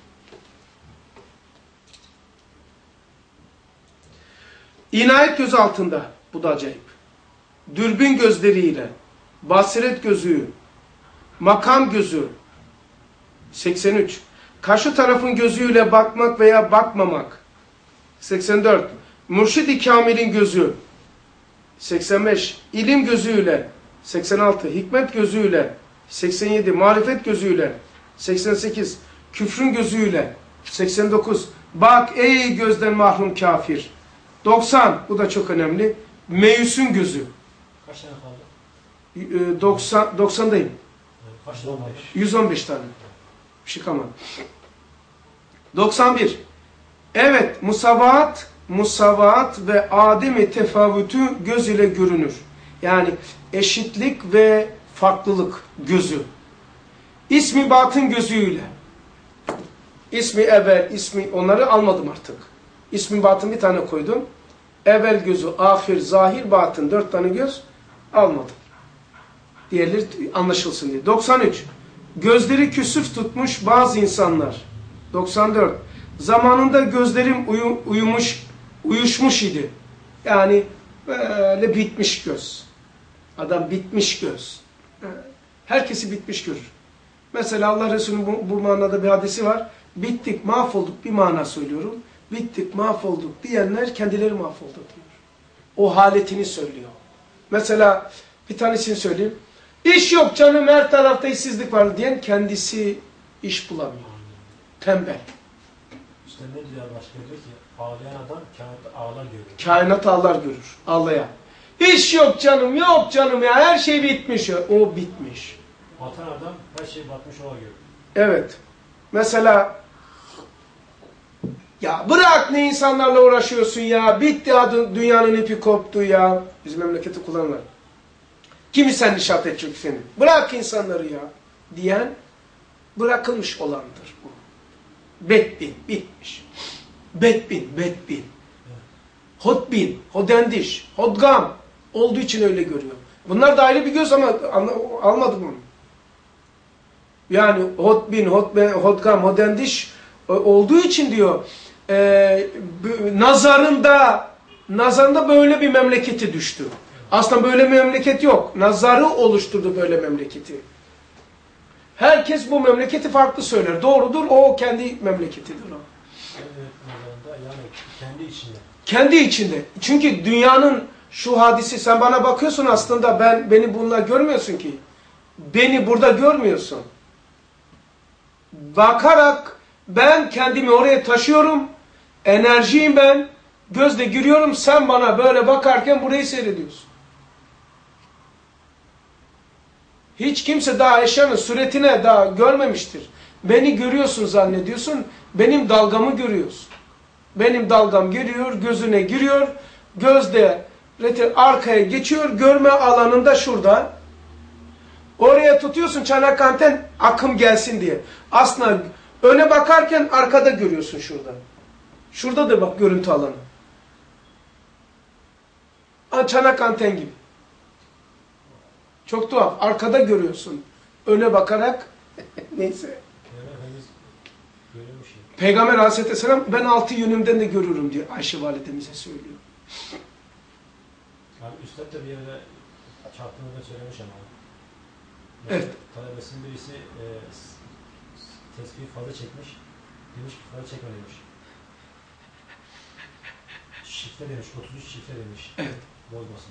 İnayet gözü altında. Bu da acayip. Dürbün gözleriyle, basiret gözü, makam gözü. 83. Karşı tarafın gözüyle bakmak veya bakmamak. 84. Mürşid-i Kamil'in gözü. 85. İlim gözüyle. 86. Hikmet gözüyle. 87. Marifet gözüyle. 88. Küfrün gözüyle. 89. Bak ey gözden mahrum kafir. 90. Bu da çok önemli. Meyus'un gözü. Kaç tane kaldı? 90'dayım. Kaç tane kaldı? 115 tane. Bir şey kalmadı. 91. Evet, musavat ve ademi tefavütü göz ile görünür. Yani eşitlik ve farklılık gözü. İsmi batın gözüyle. İsmi evvel, ismi onları almadım artık. İsmi batın bir tane koydum. Evvel gözü, ahir, zahir, batın 4 tane göz almadım. Diğerleri anlaşılsın diye. 93. Gözleri küsüf tutmuş bazı insanlar. 94. Zamanında gözlerim uyuşmuş idi. Yani böyle bitmiş göz. Adam bitmiş göz. Herkesi bitmiş görür. Mesela Allah Resulü'nün bu manada bir hadisi var. Bittik, mahvolduk bir mana söylüyorum. Bittik, mahvolduk diyenler kendileri mahvoldu diyor. O haletini söylüyor. Mesela bir tanesini söyleyeyim. İş yok canım, her tarafta işsizlik var diyen kendisi iş bulamıyor. Tembel. İşte ne diyor başka, diyor ki ağlayan adam kainatta ağlar görür. Kainat ağlar görür. Ağlayan. İş yok canım, yok canım ya, her şey bitmiş ya. O bitmiş. Batan adam her şey batmış ola görür. Evet. Mesela ya bırak ne insanlarla uğraşıyorsun ya. Bitti dünyanın ipi koptu ya. Bizim memleketi kullanırlar. Kimi sen nişat edecek seni? Bırak insanları ya. Diyen bırakılmış olandır bu. Bedbin, bitmiş. Bedbin. Hodbin, hodendiş, hodgam olduğu için öyle görüyor. Bunlar da ayrı bir göz ama almadık onu. Yani hodbin, hodgam, hodendiş olduğu için diyor nazarında böyle bir memleketi düştü. Aslında böyle bir memleket yok. Nazarı oluşturdu böyle memleketi. Herkes bu memleketi farklı söyler. Doğrudur, o kendi memleketidir o. Evet, yani kendi içinde. Kendi içinde. Çünkü dünyanın şu hadisi, sen bana bakıyorsun aslında beni bununla görmüyorsun ki. Beni burada görmüyorsun. Bakarak ben kendimi oraya taşıyorum. Enerjiyim ben. Gözle giriyorum. Sen bana böyle bakarken burayı seyrediyorsun. Hiç kimse daha eşyanın suretine daha görmemiştir. Beni görüyorsun zannediyorsun. Benim dalgamı görüyorsun. Benim dalgam geliyor, gözüne giriyor. Gözde arkaya geçiyor. Görme alanında şurada. Oraya tutuyorsun çanak anten, akım gelsin diye. Aslında öne bakarken arkada görüyorsun şurada. Şurada da bak görüntü alanı. Çanak anten gibi. Çok tuhaf. Arkada görüyorsun. Öne bakarak neyse. Peygamber Aleyhisselam ben 6 yönümden de görürüm diyor Ayşe validemize söylüyor. Abi Üstad da bir yerde çarptığında söylemiş ama. Evet. Talebesinin birisi tesbihi fazla çekmiş. Demiş ki fazla çekme demiş. Şifre demiş, 33 şifre demiş. Evet. Bozmasın.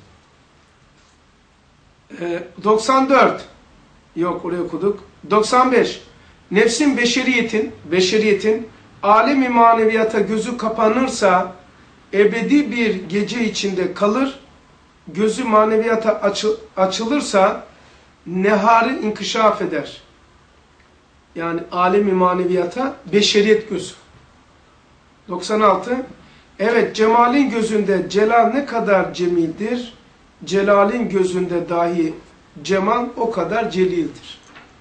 94. Yok oraya okuduk. 95. Nefsin beşeriyetin alemi maneviyata gözü kapanırsa ebedi bir gece içinde kalır. Gözü maneviyata açılırsa neharı inkişaf eder. Yani alemi maneviyata beşeriyet gözü. 96. Evet, cemalin gözünde celal ne kadar cemildir, celalin gözünde dahi cemal o kadar celildir.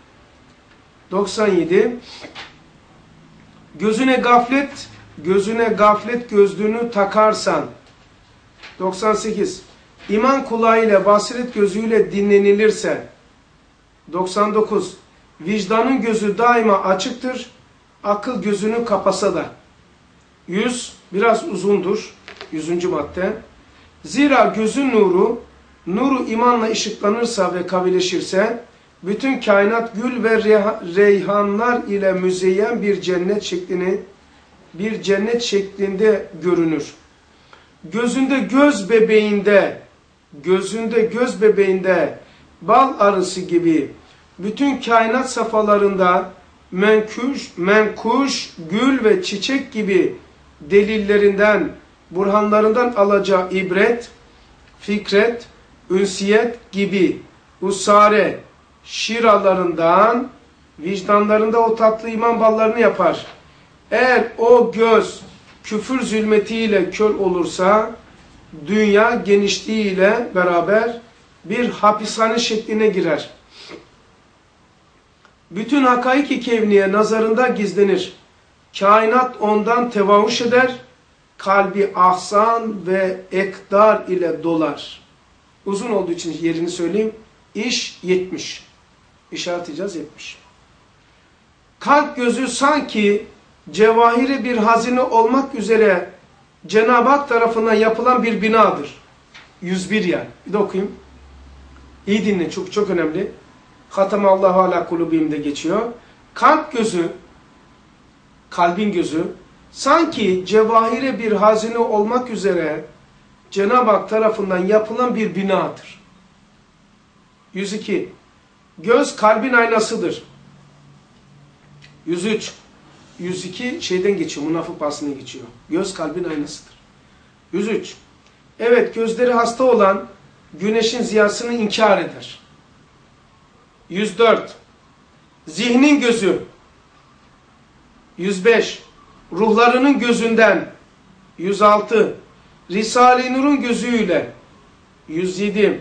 97. Gözüne gaflet gözlüğünü takarsan. 98. İman kulağıyla, basiret gözüyle dinlenilirse. 99. Vicdanın gözü daima açıktır, akıl gözünü kapasa da. 100. Biraz uzundur. 100. madde. Zira gözün nuru imanla ışıklanırsa ve kavileşirse, bütün kainat gül ve reyhanlar ile müzeyyen bir cennet şeklinde görünür. Gözünde göz bebeğinde bal arısı gibi bütün kainat safhalarında menkuş, gül ve çiçek gibi delillerinden, burhanlarından alacağı ibret, fikret, ünsiyet gibi usare, şiralarından, vicdanlarında o tatlı iman ballarını yapar. Eğer o göz küfür zulmetiyle kör olursa, dünya genişliğiyle beraber bir hapishane şekline girer. Bütün hakaik-i kevniye nazarında gizlenir. Kainat ondan tevahuş eder. Kalbi ahsan ve ekdar ile dolar. Uzun olduğu için yerini söyleyeyim. İş 70. İşaret edeceğiz 70. Kalp gözü sanki cevahiri bir hazine olmak üzere Cenab-ı Hak tarafından yapılan bir binadır. 101 yani. Bir de okuyayım. İyi dinleyin. Çok önemli. Hatamallahu ala kulubihim'de geçiyor. Kalbin gözü sanki cevahire bir hazine olmak üzere Cenab-ı Hak tarafından yapılan bir binadır. 102. Göz kalbin aynasıdır. 103. 102 şeyden geçiyor, münafık bahsine geçiyor. Göz kalbin aynasıdır. 103. Evet, gözleri hasta olan güneşin ziyasını inkar eder. 104. Zihnin gözü. 105. Ruhlarının gözünden. 106. Risale-i Nur'un gözüyle. 107.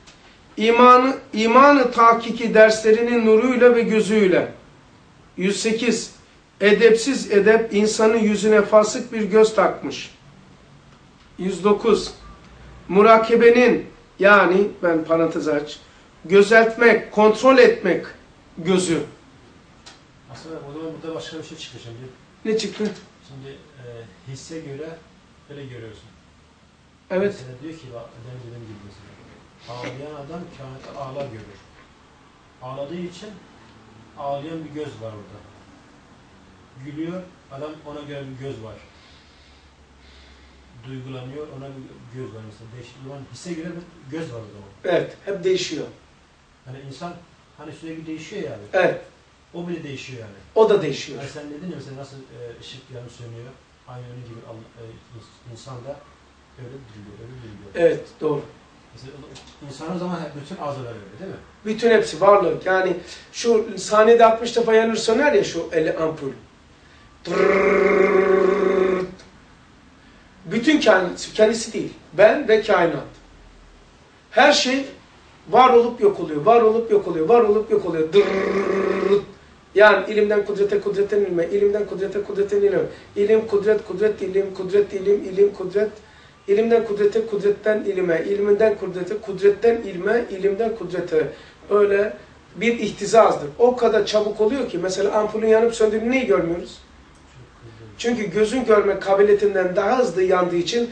İmanı tahkiki derslerinin nuruyla ve gözüyle. 108. Edepsiz edep insanın yüzüne fasık bir göz takmış. 109. Murakebenin yani ben parantez aç. Gözetmek, kontrol etmek gözü. Aslında o zaman burada başka bir şey çıktı şimdi. Ne çıktı? Şimdi hisse göre öyle görüyorsun. Evet. Mesela diyor ki dediğim gibi mesela. Ağlayan adam kainatta ağlar görür. Ağladığı için ağlayan bir göz var orada. Gülüyor, adam ona göre bir göz var. Duygulanıyor, ona bir göz var mesela. Değişik hisse göre bir göz var o zaman. Evet, hep değişiyor. Hani insan hani sürekli değişiyor yani. Evet. O bile değişiyor yani. O da değişiyor. Yani sen dedin ya mesela nasıl ışık yanıp sönüyor. Aynı onun gibi insan da öyle diriliyor. Evet, doğru. Mesela insan o zaman bütün azalar öyle değil mi? Bütün hepsi varlık. Yani şu saniyede 60 defa yanır söner ya şu ampul. Bütün kendisi değil. Ben ve kainat. Her şey var olup yok oluyor. Var olup yok oluyor. Var olup yok oluyor. Yani ilimden kudrete, kudretten ilme, ilimden kudrete, kudretten ilme. İlim, kudret, kudret, ilim, kudret, ilim, ilim, kudret, İlimden kudrete, kudretten ilime, ilminden kudrete, kudretten ilme, ilimden kudrete. Öyle bir ihtizazdır. O kadar çabuk oluyor ki mesela ampulün yanıp söndüğünü neyi görmüyoruz? Çünkü gözün görme kabiliyetinden daha hızlı yandığı için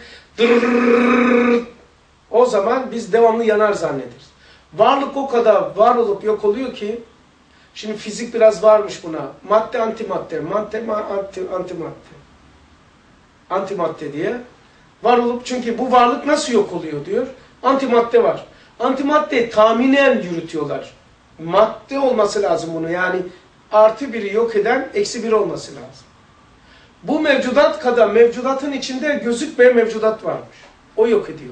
o zaman biz devamlı yanar zannederiz. Varlık o kadar var olup yok oluyor ki şimdi fizik biraz varmış buna. Madde antimadde, madde antimadde. Antimadde diye. Var olup çünkü bu varlık nasıl yok oluyor diyor. Antimadde var. Antimadde tahminen yürütüyorlar. Madde olması lazım bunu. Yani artı biri yok eden eksi biri olması lazım. Bu mevcudat kadar mevcudatın içinde gözükmeyen mevcudat varmış. O yok ediyor.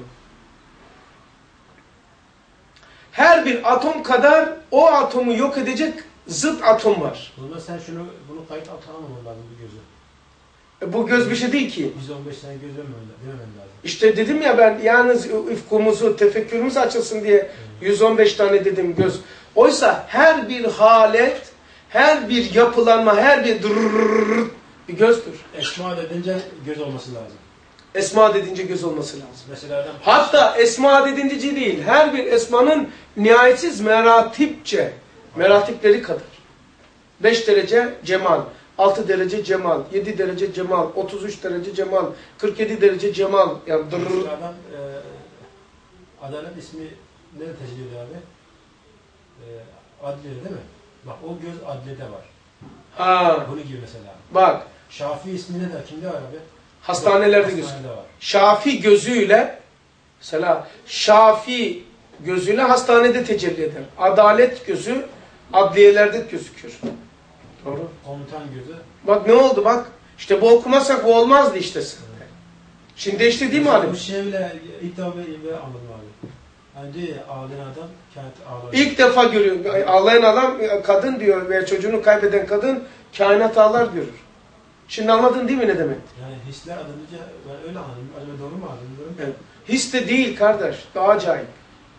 Her bir atom kadar o atomu yok edecek zıt atom var. O zaman sen bunu kayıt altına almaman lazım bu gözü. Bu göz bir şey değil ki. 115 tane göz dememen lazım. İşte dedim ya ben yalnız ufkumuzu, tefekkürümüz açılsın diye 115 tane dedim göz. Oysa her bir halet, her bir yapılanma, her bir bir gözdür. Esma dedince göz olması lazım. Esma dedince göz olması lazım. Mesela Hatta esma dedince değil, her bir esmanın nihayetsiz meratipleri kadar. 5 derece cemal, 6 derece cemal, 7 derece cemal, 33 derece cemal, 47 derece cemal. Yani adam adalet ismi nerede teşkil ediyor abi? Adliye'de değil mi? Bak o göz adliyede var. Ha. Bunu gibi mesela. Bak. Şafii ismi ne de kimde var abi? Hastanelerde gözüküyor. Şafi gözüyle mesela Şafi gözüyle hastanede tecelli eder. Adalet gözü adliyelerde gözüküyor. Doğru. Komutan gözü. Bak ne oldu bak. İşte bu okumazsak bu olmazdı işte. Şimdi değişti değil mi abi? Bu şey bile ilk defa anladım abi. Yani diyor ya ağlayan adam kainat ağlar. İlk defa görüyor. Ağlayan adam kadın diyor veya çocuğunu kaybeden kadın kainat ağlar görür. Şimdi anladın değil mi ne demek? Yani hisler adınca ben öyle anladım. Acaba doğru mu anladım? Evet. His de değil kardeş. Daha acayip.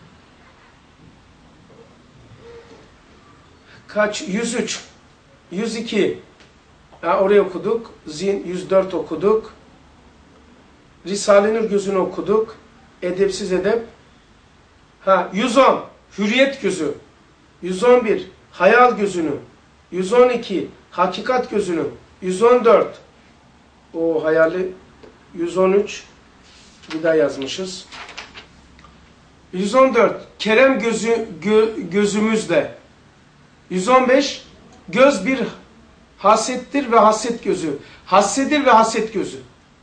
Kaç? 103. 102. Ya oraya okuduk. Zin 104 okuduk. Risale-i Nur gözünü okuduk. Edepsiz edep. 110. Hürriyet gözü. 111. Hayal gözünü. 112. Hakikat gözünü. 114. O hayali 113. Bir daha yazmışız. 114. Kerem gözümüzde. 115. Göz bir hasettir ve haset gözü. Hassedir ve haset gözü.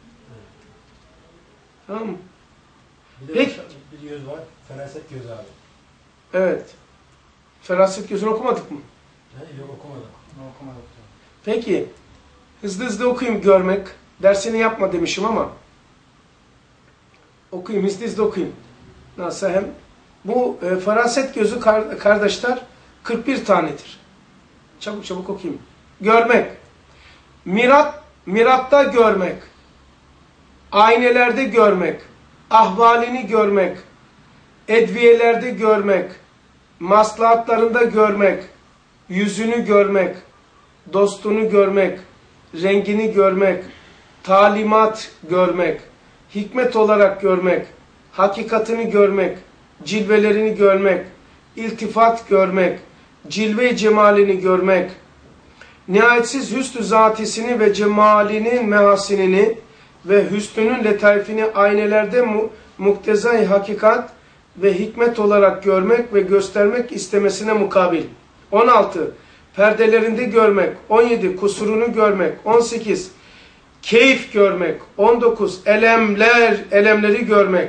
Tamam mı? Bir göz var. Feraset gözü abi. Evet. Feraset gözünü okumadık mı? Yok okumadım. Okumadık. Peki. Hızlı hızlı okuyayım görmek. Dersini yapma demişim ama. Okuyayım, hızlı okuyayım. Nasıl hem? Bu feraset gözü kardeşler 41 tanedir. Çabuk çabuk okuyayım. Görmek. Miratta görmek. Aynelerde görmek. Ahvalini görmek. Edviyelerde görmek. Maslahatlarında görmek. Yüzünü görmek. Dostunu görmek. Rengini görmek. Talimat görmek. Hikmet olarak görmek. Hakikatini görmek. Cilvelerini görmek. İltifat görmek. Cilve cemalini görmek. Nihayetsiz hüsnü zatisini ve cemalinin mehasinini ve hüsnünün letaifini aynelerde muktezai hakikat ve hikmet olarak görmek ve göstermek istemesine mukabil. 16. Perdelerinde görmek. 17. Kusurunu görmek. 18. Keyif görmek. 19. Elemleri görmek.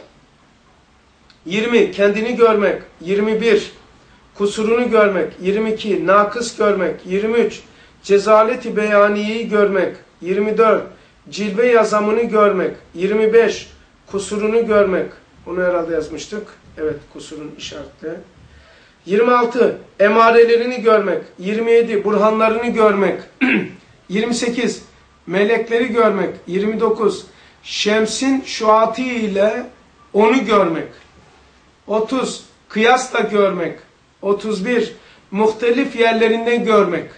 20. Kendini görmek. 21. Kusurunu görmek. 22. Nakıs görmek. 23. Cezaleti beyaniyeyi görmek. 24. Cilve yazamını görmek. 25. Kusurunu görmek. Onu herhalde yazmıştık. Evet, kusurun işaretli. 26. Emarelerini görmek. 27. Burhanlarını görmek. 28. Melekleri görmek. 29. Şemsin şuatı ile onu görmek. 30. Kıyasla görmek. 31. Muhtelif yerlerinden görmek.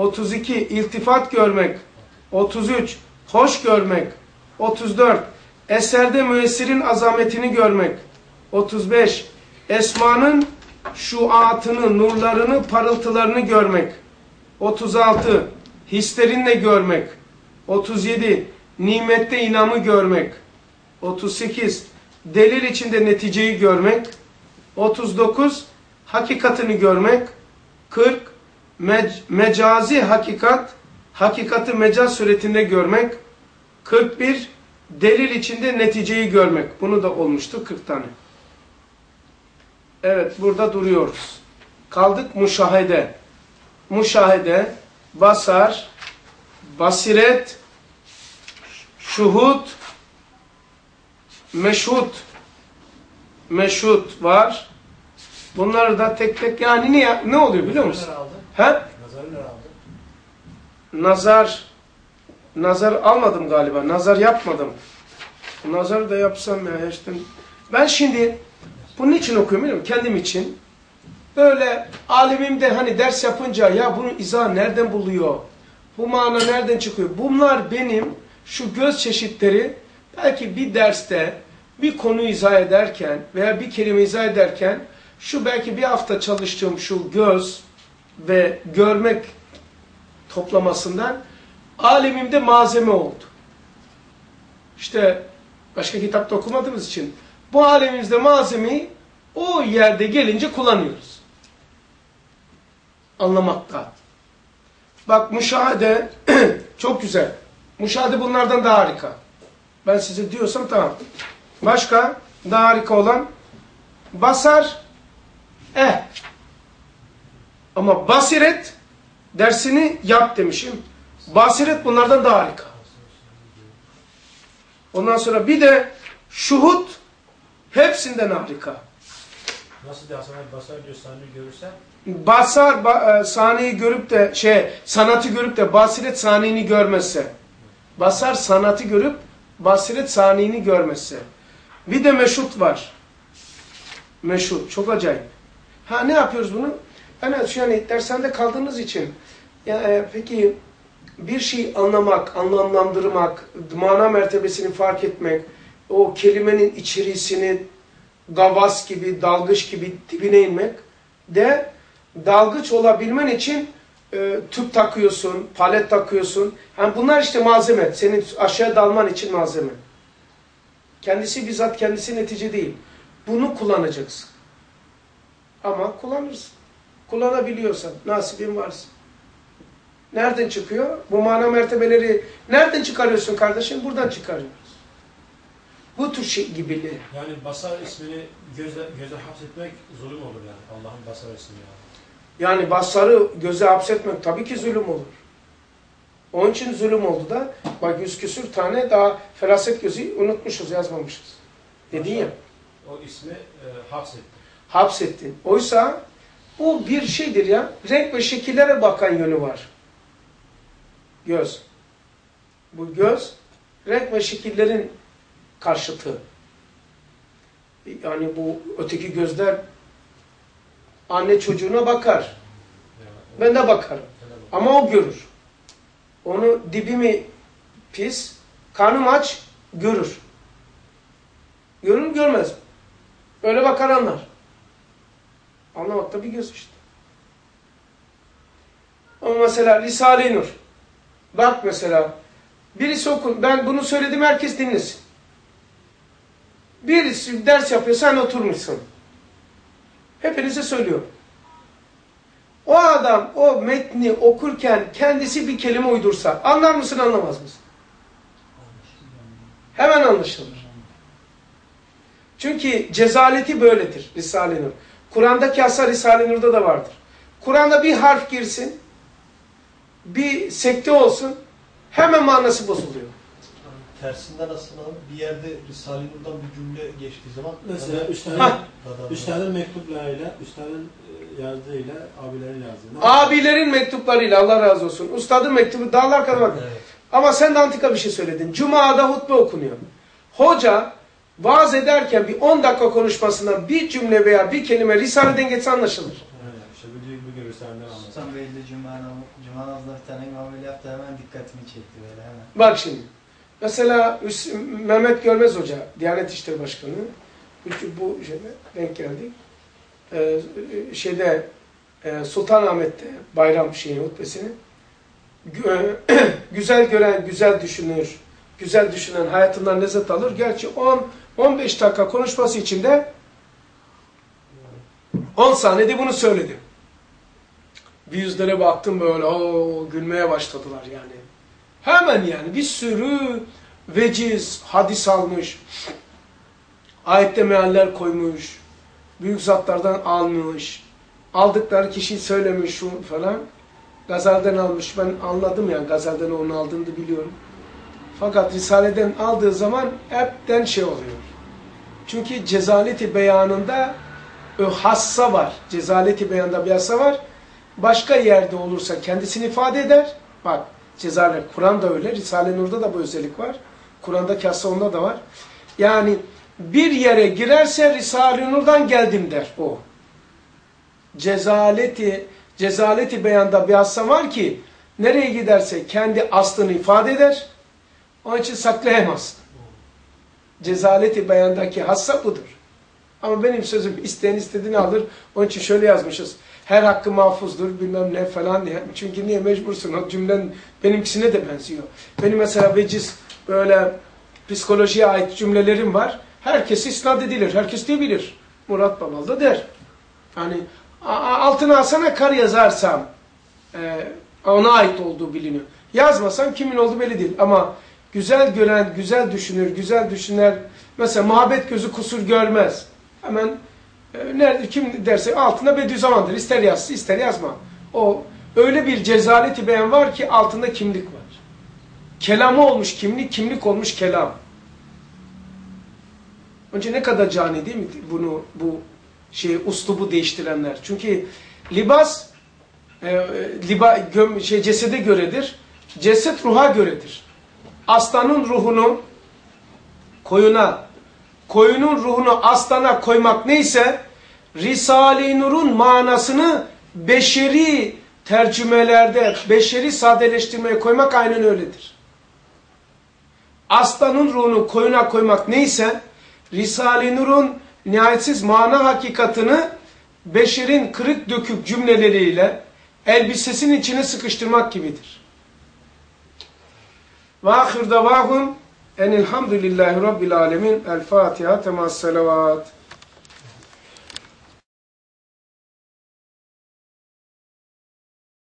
32. İltifat görmek. 33. Hoş görmek. 34. Eserde müessirin azametini görmek. 35. Esmanın şuatını, nurlarını, parıltılarını görmek. 36. Hislerinle görmek. 37. Nimette inamı görmek. 38. Delil içinde neticeyi görmek. 39. Hakikatini görmek. 40. Mecazi hakikat, hakikati mecaz suretinde görmek. 41. Delil içinde neticeyi görmek. Bunu da olmuştu 40 tane. Evet, burada duruyoruz. Kaldık müşahede. Müşahede, basar, basiret, şuhud, meşhut var. Bunları da tek tek yani ne oluyor biliyor musun? He? Nazarı nerede aldı? Nazar almadım galiba. Nazar yapmadım. Nazar da yapsam ya işte. Ben şimdi bunun için okuyorum biliyor musun? Kendim için. Böyle alemimde hani ders yapınca ya bunun izahı nereden buluyor? Bu mana nereden çıkıyor? Bunlar benim şu göz çeşitleri belki bir derste bir konu izah ederken veya bir kelime izah ederken şu belki bir hafta çalıştığım şu göz ve görmek toplamasından alemimde malzeme oldu. İşte başka kitapta okumadığımız için bu alemimizde malzemeyi o yerde gelince kullanıyoruz. Anlamakta. Bak müşahede çok güzel. Müşahede bunlardan daha harika. Ben size diyorsam tamam. Başka daha harika olan basar ama basiret dersini yap demişim. Basiret bunlardan daha harika. Ondan sonra bir de şuhud hepsinden harika. Nasıl diye Hasan abi basar diyor sahneyi görürse? Basar sahneyi görüp de sanatı görüp de basiret sahneyini görmezse. Basar sanatı görüp basiret sahneyini görmezse. Bir de meşhut var. Meşhut. Çok acayip. Ha ne yapıyoruz bunu? Yani dershanede kaldığınız için peki bir şeyi anlamak, anlamlandırmak, mana mertebesini fark etmek, o kelimenin içerisini gavas gibi, dalgıç gibi dibine inmek de dalgıç olabilmen için tüp takıyorsun, palet takıyorsun. Yani bunlar işte malzeme. Senin aşağı dalman için malzeme. Kendisi bizzat kendisi netice değil. Bunu kullanacaksın. Ama kullanırsın. Kullanabiliyorsan, nasibin varsa. Nereden çıkıyor? Bu mana mertebeleri nereden çıkarıyorsun kardeşim? Buradan çıkarıyoruz. Bu tür şey gibi. Yani basar ismini göze hapsetmek zulüm olur yani. Allah'ın basar ismi yani. Yani basarı göze hapsetmek tabii ki zulüm olur. Onun için zulüm oldu da bak 100 küsür tane daha feraset gözü unutmuşuz, yazmamışız. Dedin ya. O ismi hapsetti. Hapsettin. Oysa o bir şeydir ya. Renk ve şekillere bakan yönü var. Göz. Bu göz renk ve şekillerin karşıtı. Yani bu öteki gözler anne çocuğuna bakar. Ben de bakarım. Ama o görür. Onu dibi mi pis, karnım aç görür. Görür mü görmez mi? Öyle bakar anlar. Anlamakta bir göz işte. Ama mesela Risale-i Nur. Bak mesela birisi okun. Ben bunu söyledim herkes dinlesin. Birisi ders yapıyor sen oturmuşsun. Hepinize söylüyorum. O adam o metni okurken kendisi bir kelime uydursa anlar mısın anlamaz mısın? Hemen anlaşılır. Çünkü cezaleti böyledir Risale-i Nur. Kur'an'daki asar Risale-i Nur'da da vardır. Kur'an'da bir harf girsin, bir sekte olsun, hemen manası bozuluyor. Tersinden aslında bir yerde Risale-i Nur'dan bir cümle geçtiği zaman mesela üstadın mektuplarıyla, üstadın yazdığıyla, abilerin yazdığıyla. Abilerin mektuplarıyla Allah razı olsun. Ustadın mektubu dağlar kadar bak. Evet. Ama sen de antika bir şey söyledin. Cuma'da hutbe okunuyor. Hoca vaaz ederken bir 10 dakika konuşmasından bir cümle veya bir kelime Risale'den geçse anlaşılır. Evet, işte bugün Risale'den anlaşılır. Tam belli Cuma namazda bir tane imam öyle yaptı hemen dikkatimi çekti böyle hemen. Bak şimdi. Mesela Mehmet Görmez Hoca, Diyanet İşleri Başkanı, bu şeyde denk geldik. Sultanahmet'te bayram hutbesini güzel gören, güzel düşünür, güzel düşünen hayatından lezzet alır. Gerçi 10-15 dakika konuşması içinde 10 saniyede bunu söyledi. Bir yüzlere baktım böyle, gülmeye başladılar yani. Hemen yani bir sürü veciz, hadis almış, ayette mealler koymuş, büyük zatlardan almış, aldıkları kişi söylemiş şu falan. Gazal'den almış, ben anladım yani Gazal'den onu aldığını da biliyorum. Fakat Risale'den aldığı zaman hepten oluyor. Çünkü Cezalet-i Beyanı'nda hassa var. Cezalet-i Beyan'da bir hassa var. Başka yerde olursa kendisini ifade eder. Bak Cezalet, Kur'an'da öyle, Risale-i Nur'da da bu özellik var. Kur'an'daki hassa onda da var. Yani bir yere girerse Risale-i Nur'dan geldim der o. Cezaleti Beyan'da bir hassa var ki nereye giderse kendi aslını ifade eder. Onun için saklayamaz. Cezaleti Beyan'daki hassa budur. Ama benim sözüm isteyen istediğini alır. Onun için şöyle yazmışız. Her hakkı mahfuzdur bilmem ne falan diye. Çünkü niye mecbursun? O cümlen benimkisine de benziyor. Benim mesela veciz böyle psikolojiye ait cümlelerim var. Herkes isnat edilir. Herkes de bilir. Murat Babal da der. Yani altına Hasan Kar yazarsam ona ait olduğu biliniyor. Yazmasam kimin olduğu belli değil. Ama güzel gören, güzel düşünür, güzel düşünür. Mesela muhabbet gözü kusur görmez. Hemen nerede kim derse altında Bediüzzaman'dır. İster yazsın, ister yazma. O öyle bir Cezalet-i Beyan var ki altında kimlik var. Kelamı olmuş kimlik, kimlik olmuş kelam. Önce ne kadar cani değil mi bu uslubu değiştirenler. Çünkü libas cesede göredir. Ceset ruha göredir. Aslanın ruhunu koyuna, koyunun ruhunu aslana koymak neyse Risale-i Nur'un manasını beşeri tercümelerde, beşeri sadeleştirmeye koymak aynen öyledir. Aslanın ruhunu koyuna koymak neyse Risale-i Nur'un nihayetsiz mana hakikatını beşerin kırık dökük cümleleriyle elbisesinin içine sıkıştırmak gibidir. Ve ahir davahum enilhamdülillahi rabbil alemin. El Fatiha temas salavat.